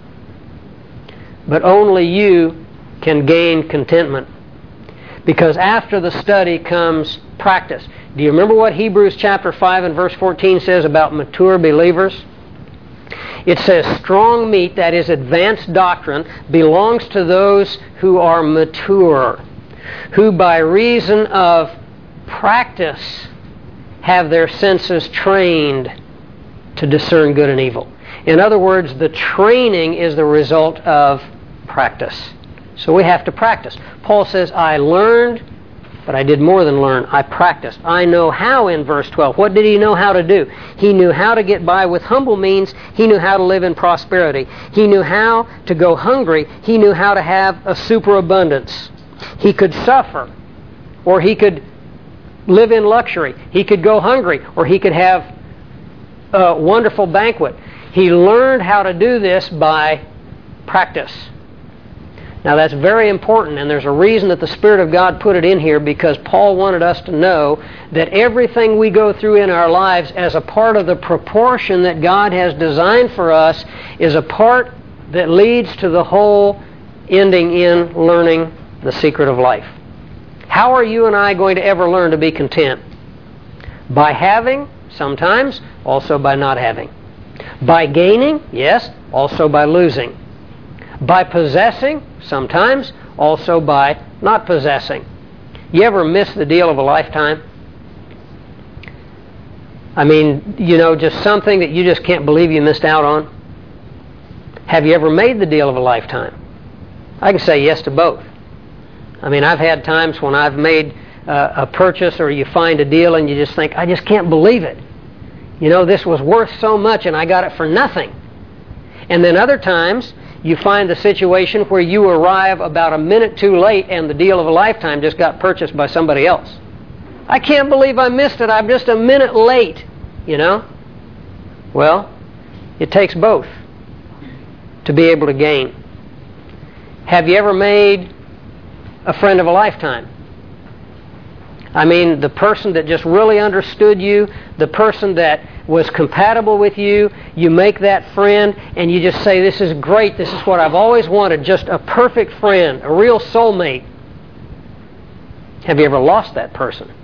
but only you can gain contentment, because after the study comes practice. Do you remember what Hebrews chapter five and verse fourteen says about mature believers? It says, strong meat, that is advanced doctrine, belongs to those who are mature, who by reason of practice have their senses trained to discern good and evil. In other words, the training is the result of practice. So we have to practice. Paul says, I learned, but I did more than learn. I practiced. I know how in verse twelve. What did he know how to do? He knew how to get by with humble means. He knew how to live in prosperity. He knew how to go hungry. He knew how to have a superabundance. He could suffer, or he could live in luxury. He could go hungry, or he could have a wonderful banquet. He learned how to do this by practice. Now that's very important, and there's a reason that the Spirit of God put it in here, because Paul wanted us to know that everything we go through in our lives as a part of the proportion that God has designed for us is a part that leads to the whole ending in learning the secret of life. How are you and I going to ever learn to be content? By having, sometimes, also by not having. By gaining, yes, also by losing. By possessing, sometimes, also by not possessing. You ever miss the deal of a lifetime? I mean, you know, just something that you just can't believe you missed out on? Have you ever made the deal of a lifetime? I can say yes to both. I mean, I've had times when I've made uh, a purchase, or you find a deal and you just think, I just can't believe it. You know, this was worth so much and I got it for nothing. And then other times, you find the situation where you arrive about a minute too late and the deal of a lifetime just got purchased by somebody else. I can't believe I missed it. I'm just a minute late, you know? Well, it takes both to be able to gain. Have you ever made a friend of a lifetime? I mean, the person that just really understood you, the person that was compatible with you, you make that friend and you just say, this is great, this is what I've always wanted, just a perfect friend, a real soulmate. Have you ever lost that person?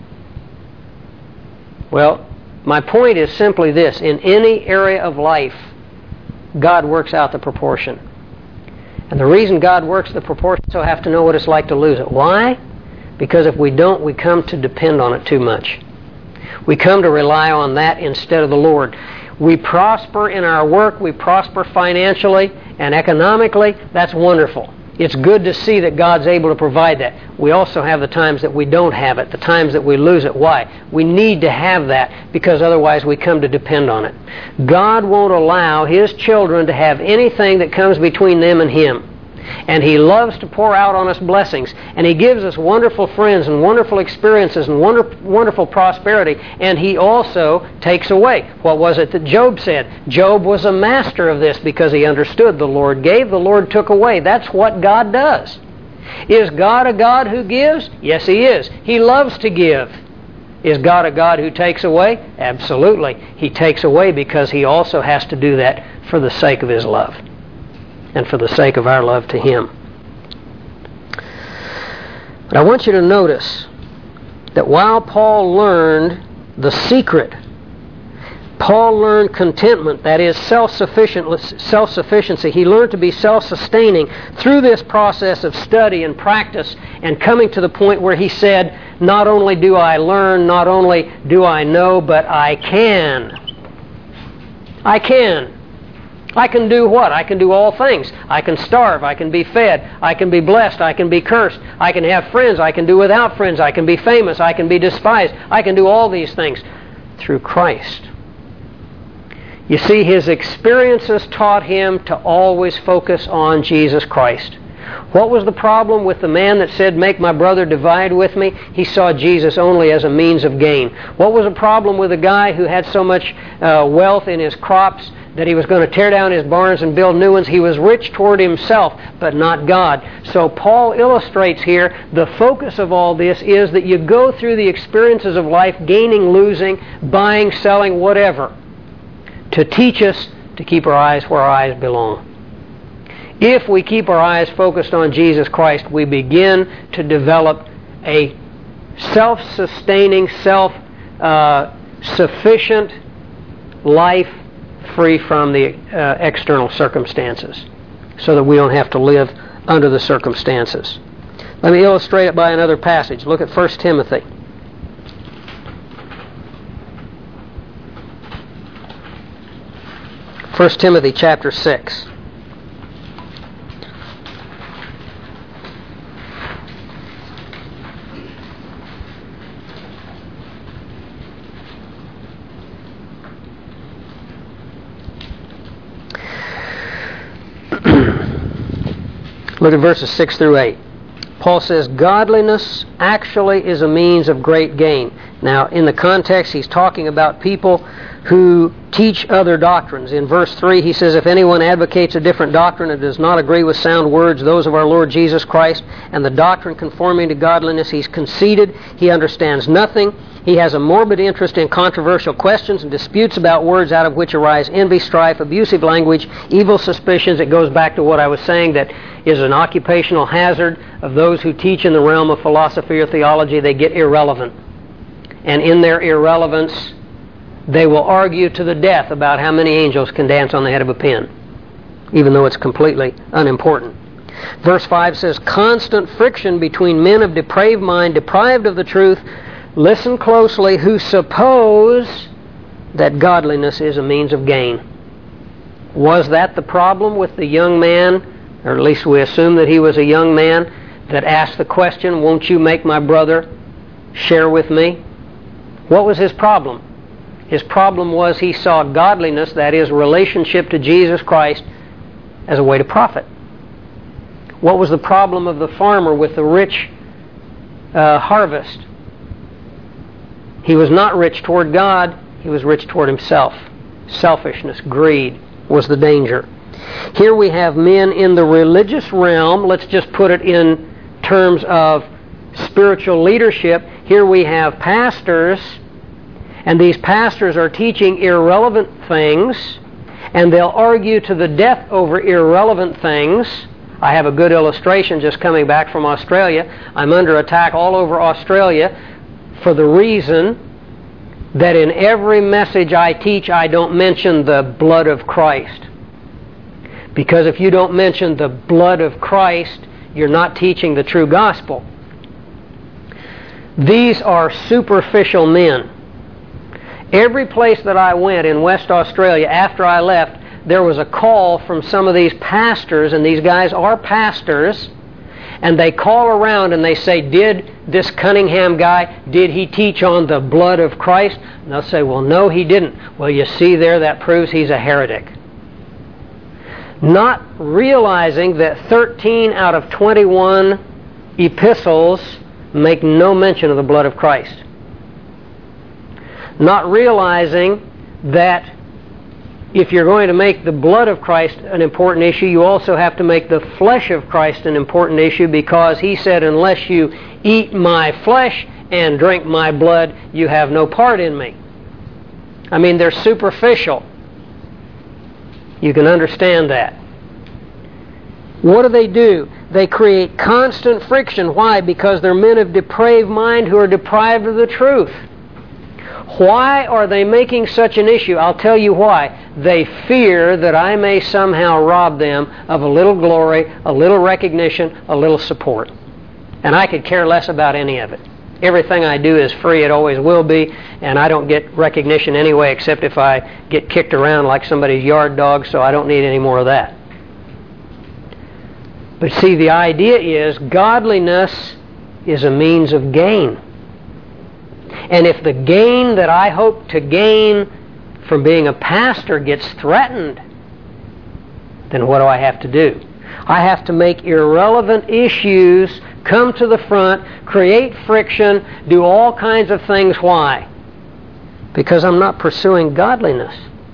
Well, my point is simply this. In any area of life, God works out the proportion. And the reason God works the proportion is so I have to know what it's like to lose it. Why? Because if we don't, we come to depend on it too much. We come to rely on that instead of the Lord. We prosper in our work, we prosper financially and economically. That's wonderful. It's good to see that God's able to provide that. We also have the times that we don't have it, the times that we lose it. Why? We need to have that because otherwise we come to depend on it. God won't allow His children to have anything that comes between them and Him. And He loves to pour out on us blessings. And He gives us wonderful friends and wonderful experiences and wonder, wonderful prosperity. And He also takes away. What was it that Job said? Job was a master of this because he understood the Lord gave, the Lord took away. That's what God does. Is God a God who gives? Yes, He is. He loves to give. Is God a God who takes away? Absolutely. He takes away because He also has to do that for the sake of His love. And for the sake of our love to Him. But I want you to notice that while Paul learned the secret, Paul learned contentment, that is self-sufficient, self-sufficiency. He learned to be self-sustaining through this process of study and practice and coming to the point where he said, not only do I learn, not only do I know, but I can. I can. I can do what? I can do all things. I can starve. I can be fed. I can be blessed. I can be cursed. I can have friends. I can do without friends. I can be famous. I can be despised. I can do all these things through Christ. You see, his experiences taught him to always focus on Jesus Christ. What was the problem with the man that said, make my brother divide with me? He saw Jesus only as a means of gain. What was the problem with the guy who had so much uh, wealth in his crops that he was going to tear down his barns and build new ones? He was rich toward himself, but not God. So Paul illustrates here, the focus of all this is that you go through the experiences of life, gaining, losing, buying, selling, whatever, to teach us to keep our eyes where our eyes belong. If we keep our eyes focused on Jesus Christ, we begin to develop a self-sustaining, self-sufficient life free from the uh, external circumstances, so that we don't have to live under the circumstances. Let me illustrate it by another passage. Look at First Timothy. First Timothy chapter six. Look at verses six through eight. Paul says, godliness actually is a means of great gain. Now, in the context, he's talking about people who teach other doctrines. In verse three, he says, if anyone advocates a different doctrine and does not agree with sound words, those of our Lord Jesus Christ, and the doctrine conforming to godliness, he's conceited, he understands nothing, he has a morbid interest in controversial questions and disputes about words out of which arise envy, strife, abusive language, evil suspicions. It goes back to what I was saying, that is an occupational hazard of those who teach in the realm of philosophy or theology. They get irrelevant. And in their irrelevance, they will argue to the death about how many angels can dance on the head of a pin, even though it's completely unimportant. Verse five says, constant friction between men of depraved mind, deprived of the truth, listen closely, who suppose that godliness is a means of gain. Was that the problem with the young man, or at least we assume that he was a young man, that asked the question, won't you make my brother share with me? What was his problem? His problem was he saw godliness, that is, relationship to Jesus Christ, as a way to profit. What was the problem of the farmer with the rich uh, harvest? He was not rich toward God, he was rich toward himself. Selfishness, greed was the danger. Here we have men in the religious realm, let's just put it in terms of spiritual leadership. here we have pastors, and these pastors are teaching irrelevant things, and they'll argue to the death over irrelevant things. I have a good illustration just coming back from Australia. I'm under attack all over Australia for the reason that in every message I teach, I don't mention the blood of Christ. Because if you don't mention the blood of Christ, you're not teaching the true gospel. These are superficial men. Every place that I went in West Australia after I left, there was a call from some of these pastors, and these guys are pastors, and they call around and they say, did this Cunningham guy, did he teach on the blood of Christ? And they'll say, well, no, he didn't. Well, you see there, that proves he's a heretic. Not realizing that thirteen out of twenty-one epistles make no mention of the blood of Christ. Not realizing that if you're going to make the blood of Christ an important issue, you also have to make the flesh of Christ an important issue, because he said, unless you eat my flesh and drink my blood, you have no part in me. I mean, they're superficial. You can understand that. What do they do? They create constant friction. Why? Because they're men of depraved mind who are deprived of the truth. Why are they making such an issue? I'll tell you why. They fear that I may somehow rob them of a little glory, a little recognition, a little support. And I could care less about any of it. Everything I do is free, it always will be, and I don't get recognition anyway, except if I get kicked around like somebody's yard dog, so I don't need any more of that. But see, the idea is godliness is a means of gain. And if the gain that I hope to gain from being a pastor gets threatened, then what do I have to do? I have to make irrelevant issues come to the front, create friction, do all kinds of things. Why? Because I'm not pursuing godliness.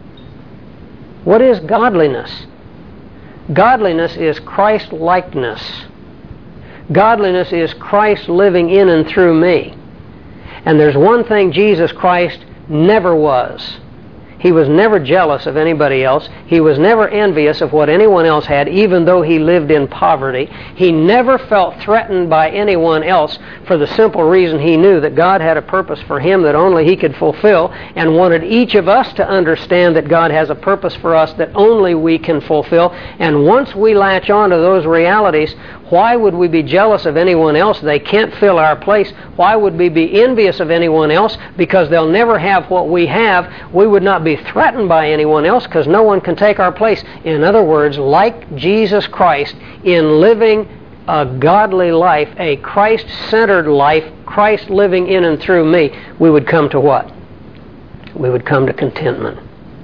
What is godliness? Godliness is Christ-likeness. Godliness is Christ living in and through me. And there's one thing Jesus Christ never was. He was never jealous of anybody else. He was never envious of what anyone else had, even though he lived in poverty. He never felt threatened by anyone else for the simple reason he knew that God had a purpose for him that only he could fulfill, and wanted each of us to understand that God has a purpose for us that only we can fulfill. And once we latch on to those realities, why would we be jealous of anyone else? They can't fill our place. Why would we be envious of anyone else? Because they'll never have what we have. We would not be threatened by anyone else because no one can take our place. In other words, like Jesus Christ, in living a godly life, a Christ-centered life, Christ living in and through me, we would come to what? We would come to contentment.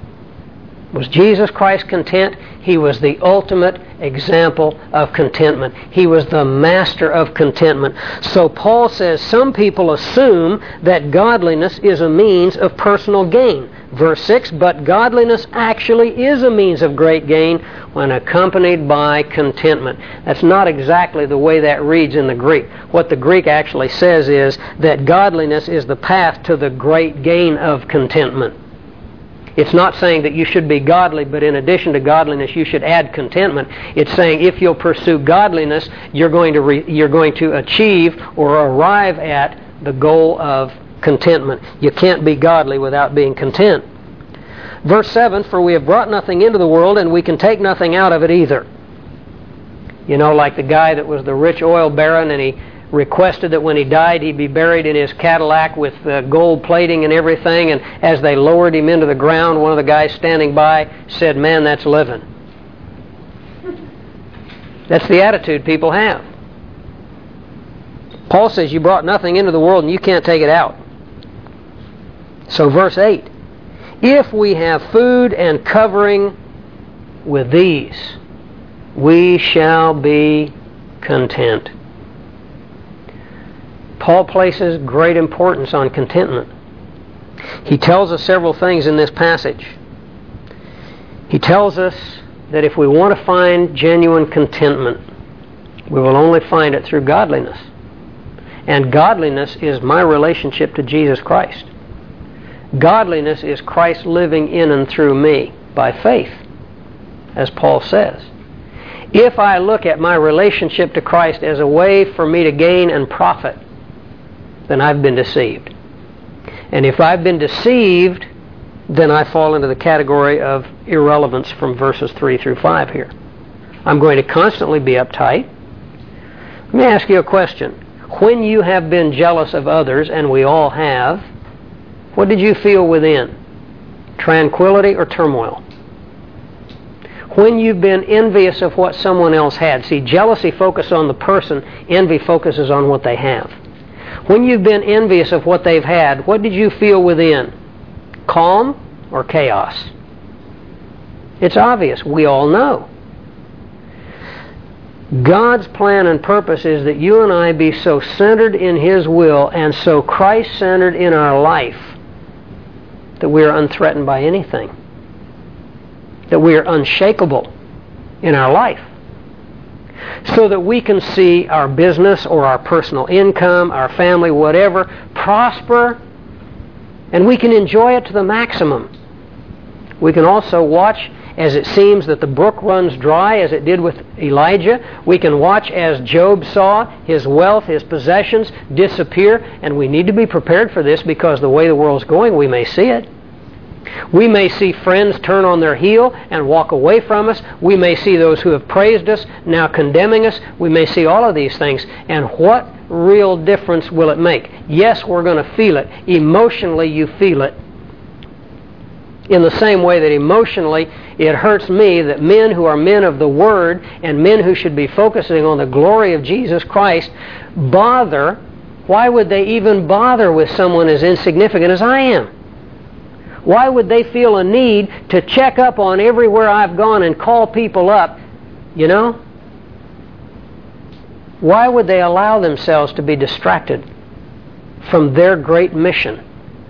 Was Jesus Christ content? He was the ultimate example of contentment. He was the master of contentment. So Paul says some people assume that godliness is a means of personal gain. Verse six, but godliness actually is a means of great gain when accompanied by contentment. That's not exactly the way that reads in the Greek. What the Greek actually says is that godliness is the path to the great gain of contentment. It's not saying that you should be godly, but in addition to godliness, you should add contentment. It's saying if you'll pursue godliness, you're going to re, you're going to achieve or arrive at the goal of contentment. You can't be godly without being content. Verse seven, for we have brought nothing into the world, and we can take nothing out of it either. You know, like the guy that was the rich oil baron, and he requested that when he died he'd be buried in his Cadillac with uh, gold plating and everything, and as they lowered him into the ground, one of the guys standing by said, man, that's living. That's the attitude people have. Paul says you brought nothing into the world and you can't take it out. So verse eight, if we have food and covering, with these we shall be content. Paul places great importance on contentment. He tells us several things in this passage. He tells us that if we want to find genuine contentment, we will only find it through godliness. And godliness is my relationship to Jesus Christ. Godliness is Christ living in and through me by faith, as Paul says. If I look at my relationship to Christ as a way for me to gain and profit, then I've been deceived. And if I've been deceived, then I fall into the category of irrelevance from verses three through five here. I'm going to constantly be uptight. Let me ask you a question. When you have been jealous of others, and we all have, what did you feel within? Tranquility or turmoil? When you've been envious of what someone else had. See, jealousy focuses on the person, envy focuses on what they have. When you've been envious of what they've had, what did you feel within? Calm or chaos? It's obvious. We all know. God's plan and purpose is that you and I be so centered in His will and so Christ-centered in our life that we are unthreatened by anything. That we are unshakable in our life. So that we can see our business or our personal income, our family, whatever, prosper, and we can enjoy it to the maximum. We can also watch as it seems that the brook runs dry, as it did with Elijah. We can watch as Job saw his wealth, his possessions disappear, and we need to be prepared for this because the way the world's going, we may see it. We may see friends turn on their heel and walk away from us. We may see those who have praised us now condemning us. We may see all of these things. And what real difference will it make? Yes, we're going to feel it. Emotionally, you feel it. In the same way that emotionally, it hurts me that men who are men of the Word and men who should be focusing on the glory of Jesus Christ bother. Why would they even bother with someone as insignificant as I am? Why would they feel a need to check up on everywhere I've gone and call people up? You know? Why would they allow themselves to be distracted from their great mission?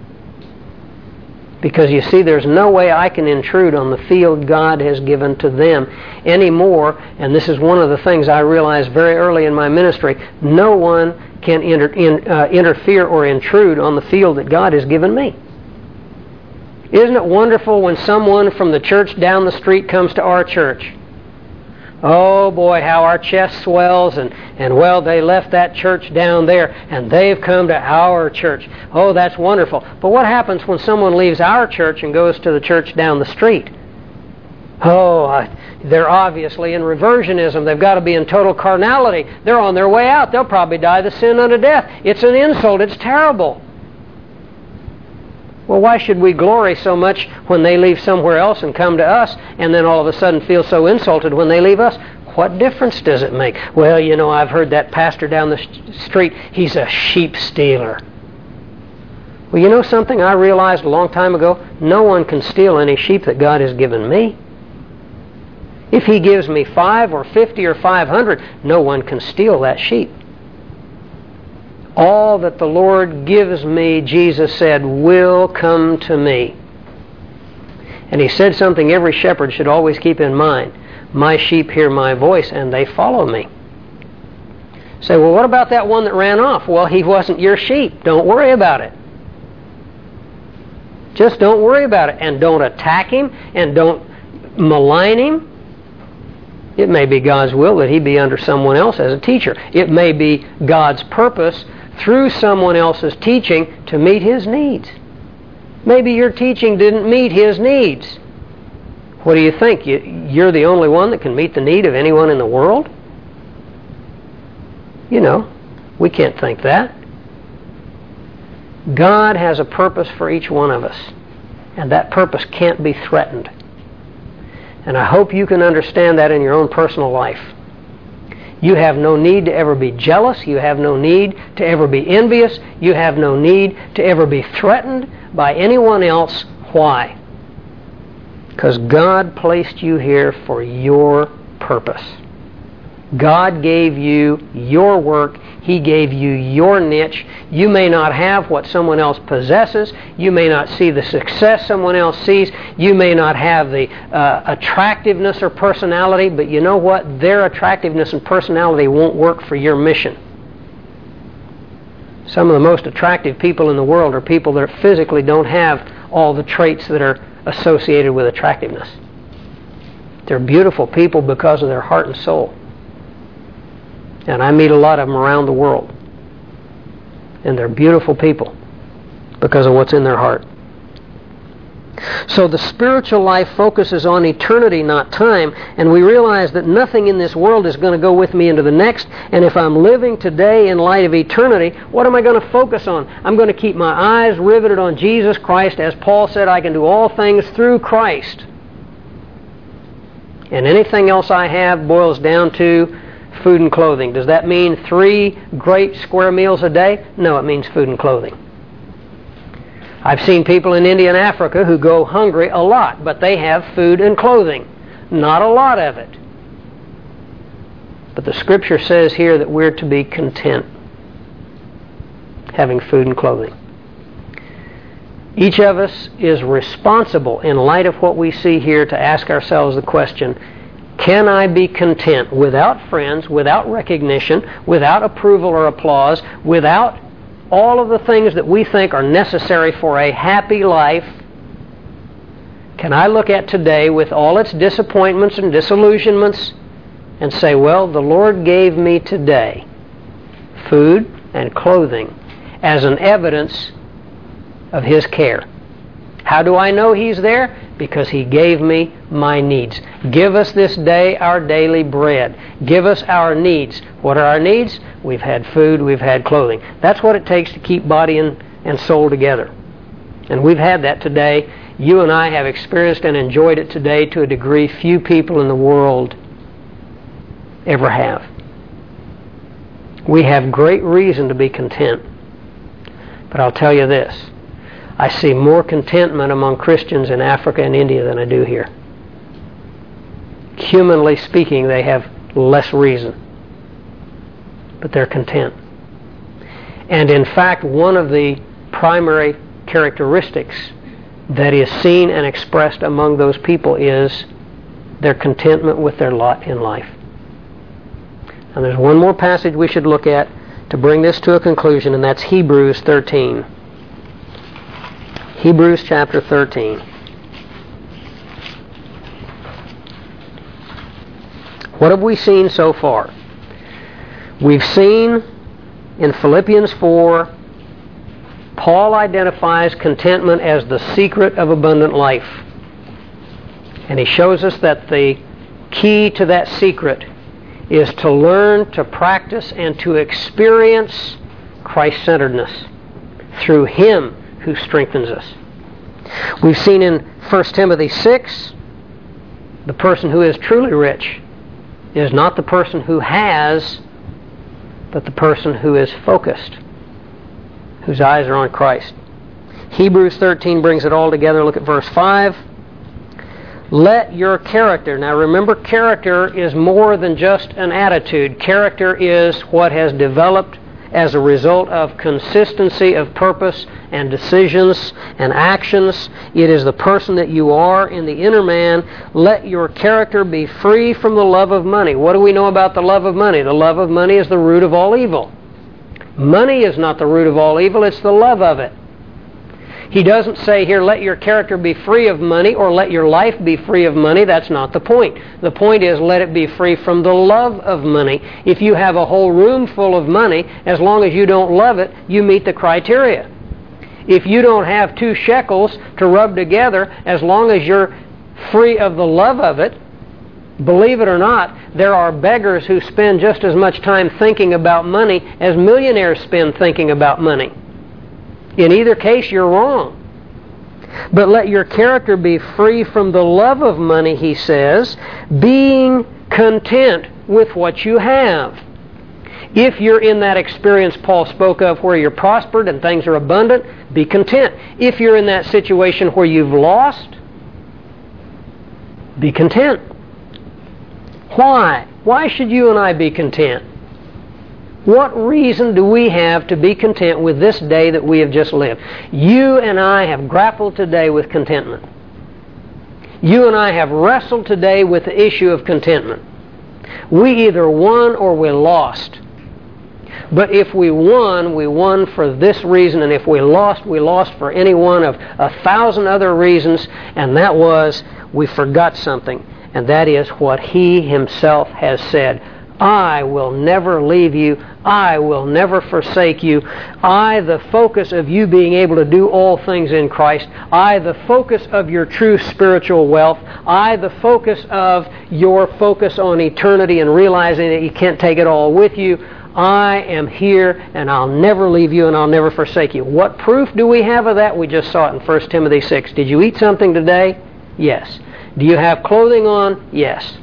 Because you see, there's no way I can intrude on the field God has given to them anymore. And this is one of the things I realized very early in my ministry. No one can inter- in, uh, interfere or intrude on the field that God has given me. Isn't it wonderful when someone from the church down the street comes to our church? Oh boy, how our chest swells, and, and well, they left that church down there, and they've come to our church. Oh, that's wonderful. But what happens when someone leaves our church and goes to the church down the street? Oh, uh, they're obviously in reversionism. They've got to be in total carnality. They're on their way out. They'll probably die the sin unto death. It's an insult. It's terrible. Well, why should we glory so much when they leave somewhere else and come to us, and then all of a sudden feel so insulted when they leave us? What difference does it make? Well, you know, I've heard that pastor down the street, he's a sheep stealer. Well, you know something I realized a long time ago? No one can steal any sheep that God has given me. If He gives me five or fifty or five hundred, no one can steal that sheep. All that the Lord gives me, Jesus said, will come to me. And He said something every shepherd should always keep in mind. My sheep hear my voice and they follow me. Say, well, what about that one that ran off? Well, he wasn't your sheep. Don't worry about it. Just don't worry about it. And don't attack him and don't malign him. It may be God's will that he be under someone else as a teacher. It may be God's purpose through someone else's teaching to meet his needs. Maybe your teaching didn't meet his needs. What do you think? You're the only one that can meet the need of anyone in the world? You know, we can't think that. God has a purpose for each one of us, and that purpose can't be threatened. And I hope you can understand that in your own personal life. You have no need to ever be jealous. You have no need to ever be envious. You have no need to ever be threatened by anyone else. Why? Because God placed you here for your purpose. God gave you your work. He gave you your niche. You may not have what someone else possesses. You may not see the success someone else sees. You may not have the uh, attractiveness or personality, but you know what? Their attractiveness and personality won't work for your mission. Some of the most attractive people in the world are people that physically don't have all the traits that are associated with attractiveness. They're beautiful people because of their heart and soul. And I meet a lot of them around the world. And they're beautiful people because of what's in their heart. So the spiritual life focuses on eternity, not time, and we realize that nothing in this world is going to go with me into the next, and if I'm living today in light of eternity, what am I going to focus on? I'm going to keep my eyes riveted on Jesus Christ. As Paul said, I can do all things through Christ. And anything else I have boils down to food and clothing. Does that mean three great square meals a day? No, it means food and clothing. I've seen people in India and Africa who go hungry a lot, but they have food and clothing. Not a lot of it. But the Scripture says here that we're to be content, having food and clothing. Each of us is responsible, in light of what we see here, to ask ourselves the question, can I be content without friends, without recognition, without approval or applause, without all of the things that we think are necessary for a happy life? Can I look at today with all its disappointments and disillusionments and say, well, the Lord gave me today food and clothing as an evidence of His care. How do I know He's there? Because He gave me my needs. Give us this day our daily bread. Give us our needs. What are our needs? We've had food, we've had clothing. That's what it takes to keep body and, and soul together. And we've had that today. You and I have experienced and enjoyed it today to a degree few people in the world ever have. We have great reason to be content. But I'll tell you this. I see more contentment among Christians in Africa and India than I do here. Humanly speaking, they have less reason. But they're content. And in fact, one of the primary characteristics that is seen and expressed among those people is their contentment with their lot in life. And there's one more passage we should look at to bring this to a conclusion, and that's Hebrews thirteen. Hebrews chapter thirteen. What have we seen so far? We've seen in Philippians four, Paul identifies contentment as the secret of abundant life. And he shows us that the key to that secret is to learn, to practice, and to experience Christ-centeredness through Him who strengthens us. We've seen in First Timothy six, the person who is truly rich is not the person who has, but the person who is focused, whose eyes are on Christ. Hebrews thirteen brings it all together. Look at verse five. Let your character, now remember, character is more than just an attitude. Character is what has developed as a result of consistency of purpose and decisions and actions. It is the person that you are in the inner man. Let your character be free from the love of money. What do we know about the love of money? The love of money is the root of all evil. Money is not the root of all evil, it's the love of it. He doesn't say here, let your character be free of money or let your life be free of money. That's not the point. The point is, let it be free from the love of money. If you have a whole room full of money, as long as you don't love it, you meet the criteria. If you don't have two shekels to rub together, as long as you're free of the love of it, believe it or not, there are beggars who spend just as much time thinking about money as millionaires spend thinking about money. In either case, you're wrong. But let your character be free from the love of money, he says, being content with what you have. If you're in that experience Paul spoke of where you're prospered and things are abundant, be content. If you're in that situation where you've lost, be content. Why? Why should you and I be content? What reason do we have to be content with this day that we have just lived? You and I have grappled today with contentment. You and I have wrestled today with the issue of contentment. We either won or we lost. But if we won, we won for this reason, and if we lost, we lost for any one of a thousand other reasons, and that was we forgot something, and that is what He Himself has said. I will never leave you. I will never forsake you. I, the focus of you being able to do all things in Christ. I, the focus of your true spiritual wealth. I, the focus of your focus on eternity and realizing that you can't take it all with you. I am here, and I'll never leave you, and I'll never forsake you. What proof do we have of that? We just saw it in First Timothy six. Did you eat something today? Yes. Do you have clothing on? Yes.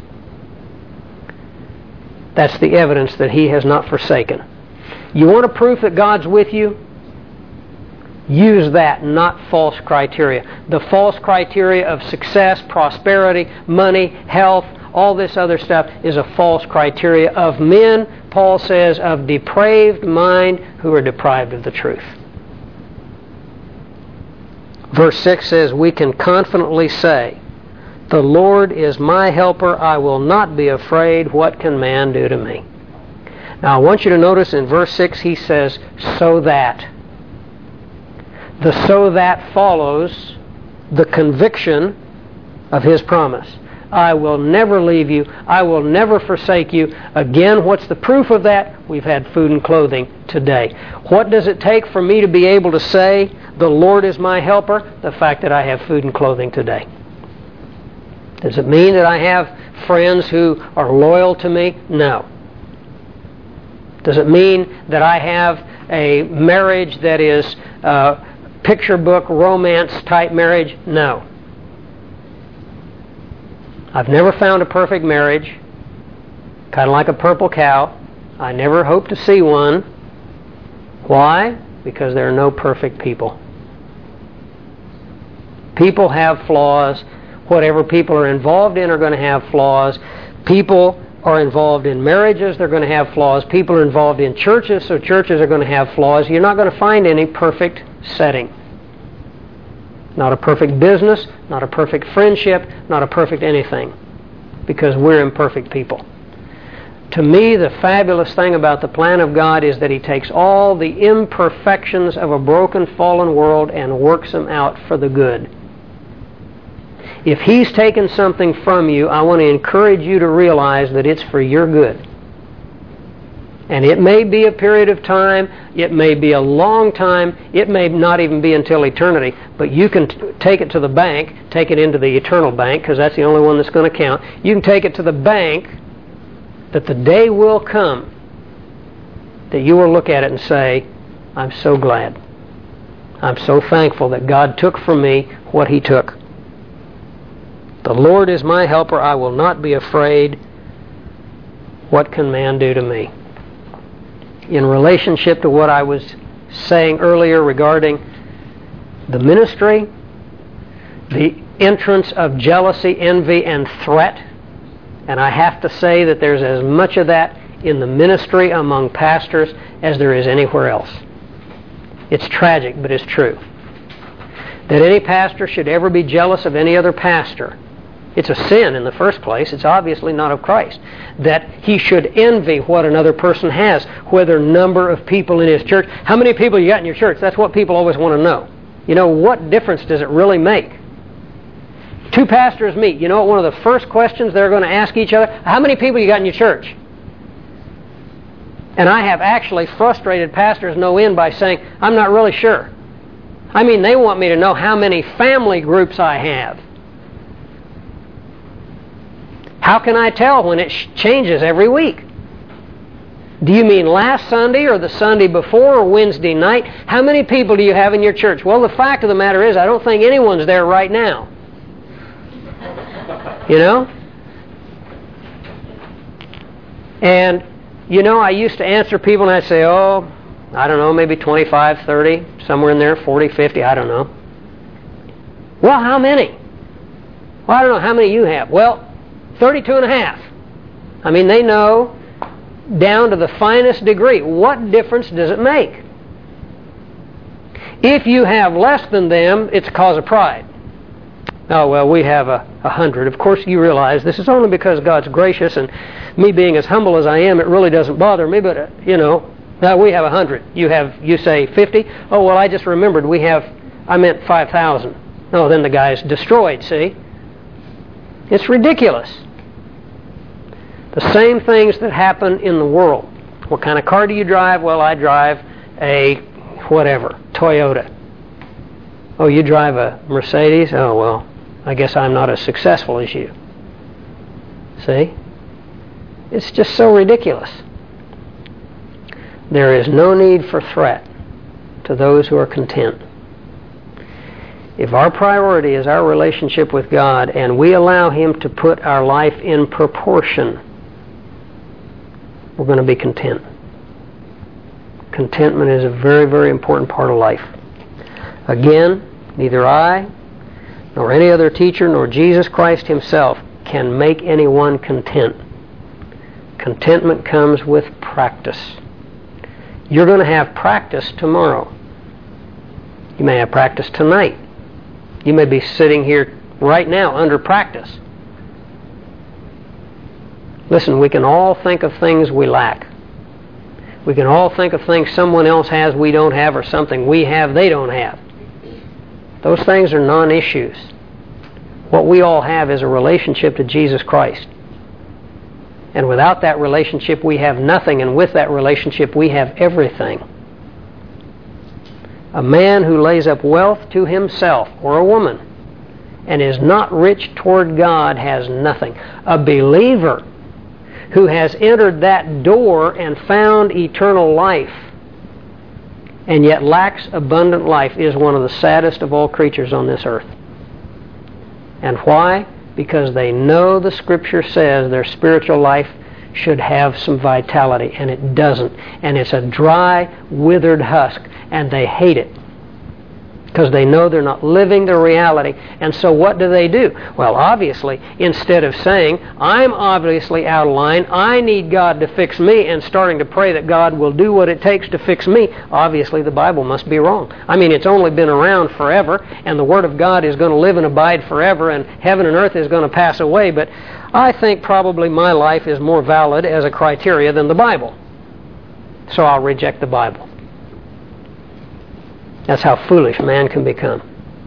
That's the evidence that He has not forsaken. You want a proof that God's with you? Use that, not false criteria. The false criteria of success, prosperity, money, health, all this other stuff is a false criteria of men, Paul says, of depraved mind who are deprived of the truth. Verse six says, we can confidently say, the Lord is my helper, I will not be afraid. What can man do to me? Now I want you to notice in verse six he says, so that. The so that follows the conviction of his promise. I will never leave you. I will never forsake you. Again, what's the proof of that? We've had food and clothing today. What does it take for me to be able to say, the Lord is my helper? The fact that I have food and clothing today. Does it mean that I have friends who are loyal to me? No. Does it mean that I have a marriage that is a picture book romance type marriage? No. I've never found a perfect marriage, kind of like a purple cow. I never hope to see one. Why? Because there are no perfect people. People have flaws. Whatever people are involved in are going to have flaws. People are involved in marriages, they're going to have flaws. People are involved in churches, so churches are going to have flaws. You're not going to find any perfect setting. Not a perfect business, not a perfect friendship, not a perfect anything. Because we're imperfect people. To me, the fabulous thing about the plan of God is that He takes all the imperfections of a broken, fallen world and works them out for the good. If He's taken something from you, I want to encourage you to realize that it's for your good. And it may be a period of time, it may be a long time, it may not even be until eternity, but you can t- take it to the bank, take it into the eternal bank, because that's the only one that's going to count. You can take it to the bank that the day will come that you will look at it and say, I'm so glad. I'm so thankful that God took from me what He took. The Lord is my helper, I will not be afraid. What can man do to me? In relationship to what I was saying earlier regarding the ministry, the entrance of jealousy, envy, and threat, and I have to say that there's as much of that in the ministry among pastors as there is anywhere else. It's tragic, but it's true. That any pastor should ever be jealous of any other pastor. It's a sin in the first place. It's obviously not of Christ. That he should envy what another person has, whether number of people in his church. How many people you got in your church? That's what people always want to know. You know, what difference does it really make? Two pastors meet. You know what one of the first questions they're going to ask each other? How many people you got in your church? And I have actually frustrated pastors no end by saying, I'm not really sure. I mean, they want me to know how many family groups I have. How can I tell when it sh- changes every week? Do you mean last Sunday or the Sunday before or Wednesday night? How many people do you have in your church? Well, the fact of the matter is I don't think anyone's there right now. You know? And, you know, I used to answer people and I'd say, oh, I don't know, maybe twenty-five, thirty, somewhere in there, forty, fifty, I don't know. Well, how many? Well, I don't know how many you have. Well, thirty-two and a half. I mean, they know down to the finest degree. What difference does it make? If you have less than them, it's a cause of pride. Oh, well, we have a, a hundred. Of course, you realize this is only because God's gracious, and me being as humble as I am, it really doesn't bother me, but, uh, you know, Now we have a hundred. You have, you say fifty? Oh, well, I just remembered we have, I meant five thousand. No, then the guy's destroyed, see? It's ridiculous. The same things that happen in the world. What kind of car do you drive? Well, I drive a whatever, Toyota. Oh, you drive a Mercedes? Oh, well, I guess I'm not as successful as you. See? It's just so ridiculous. There is no need for threat to those who are content. If our priority is our relationship with God and we allow Him to put our life in proportion, we're going to be content. Contentment is a very, very important part of life. Again, neither I, nor any other teacher, nor Jesus Christ Himself can make anyone content. Contentment comes with practice. You're going to have practice tomorrow. You may have practice tonight. You may be sitting here right now under practice. Listen, we can all think of things we lack. We can all think of things someone else has we don't have, or something we have they don't have. Those things are non-issues. What we all have is a relationship to Jesus Christ. And without that relationship, we have nothing, and with that relationship, we have everything. A man who lays up wealth to himself, or a woman, and is not rich toward God has nothing. A believer who has entered that door and found eternal life, and yet lacks abundant life, is one of the saddest of all creatures on this earth. And why? Because they know the Scripture says their spiritual life should have some vitality, and it doesn't. And it's a dry, withered husk, and they hate it because they know they're not living the reality. And so what do they do? Well, obviously, instead of saying, I'm obviously out of line, I need God to fix me, and starting to pray that God will do what it takes to fix me, obviously the Bible must be wrong. I mean, it's only been around forever, and the Word of God is going to live and abide forever, and heaven and earth is going to pass away, but I think probably my life is more valid as a criteria than the Bible. So I'll reject the Bible. That's how foolish man can become.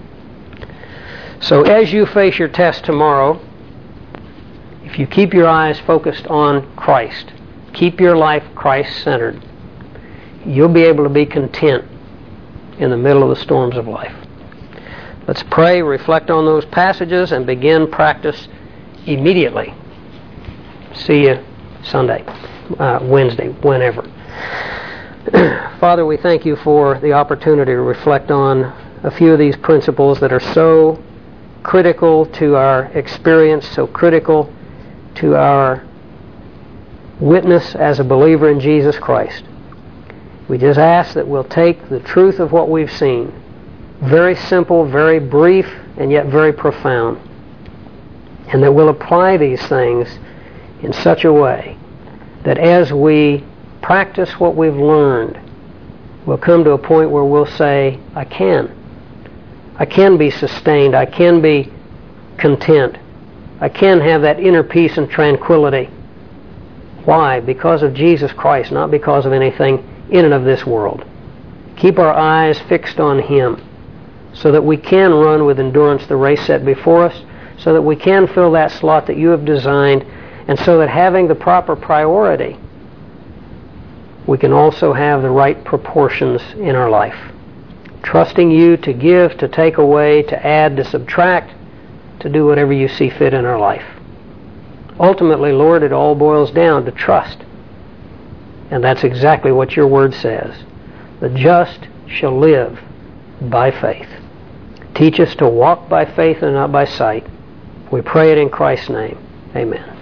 So as you face your test tomorrow, if you keep your eyes focused on Christ, keep your life Christ-centered, you'll be able to be content in the middle of the storms of life. Let's pray, reflect on those passages, and begin practice immediately. See you Sunday, uh, Wednesday, whenever. Father, we thank you for the opportunity to reflect on a few of these principles that are so critical to our experience, so critical to our witness as a believer in Jesus Christ. We just ask that we'll take the truth of what we've seen, very simple, very brief, and yet very profound, and that we'll apply these things in such a way that as we practice what we've learned, we'll come to a point where we'll say, I can. I can be sustained. I can be content. I can have that inner peace and tranquility. Why? Because of Jesus Christ, not because of anything in and of this world. Keep our eyes fixed on Him so that we can run with endurance the race set before us, so that we can fill that slot that you have designed, and so that having the proper priority, we can also have the right proportions in our life. Trusting you to give, to take away, to add, to subtract, to do whatever you see fit in our life. Ultimately, Lord, it all boils down to trust. And that's exactly what your word says. The just shall live by faith. Teach us to walk by faith and not by sight. We pray it in Christ's name. Amen.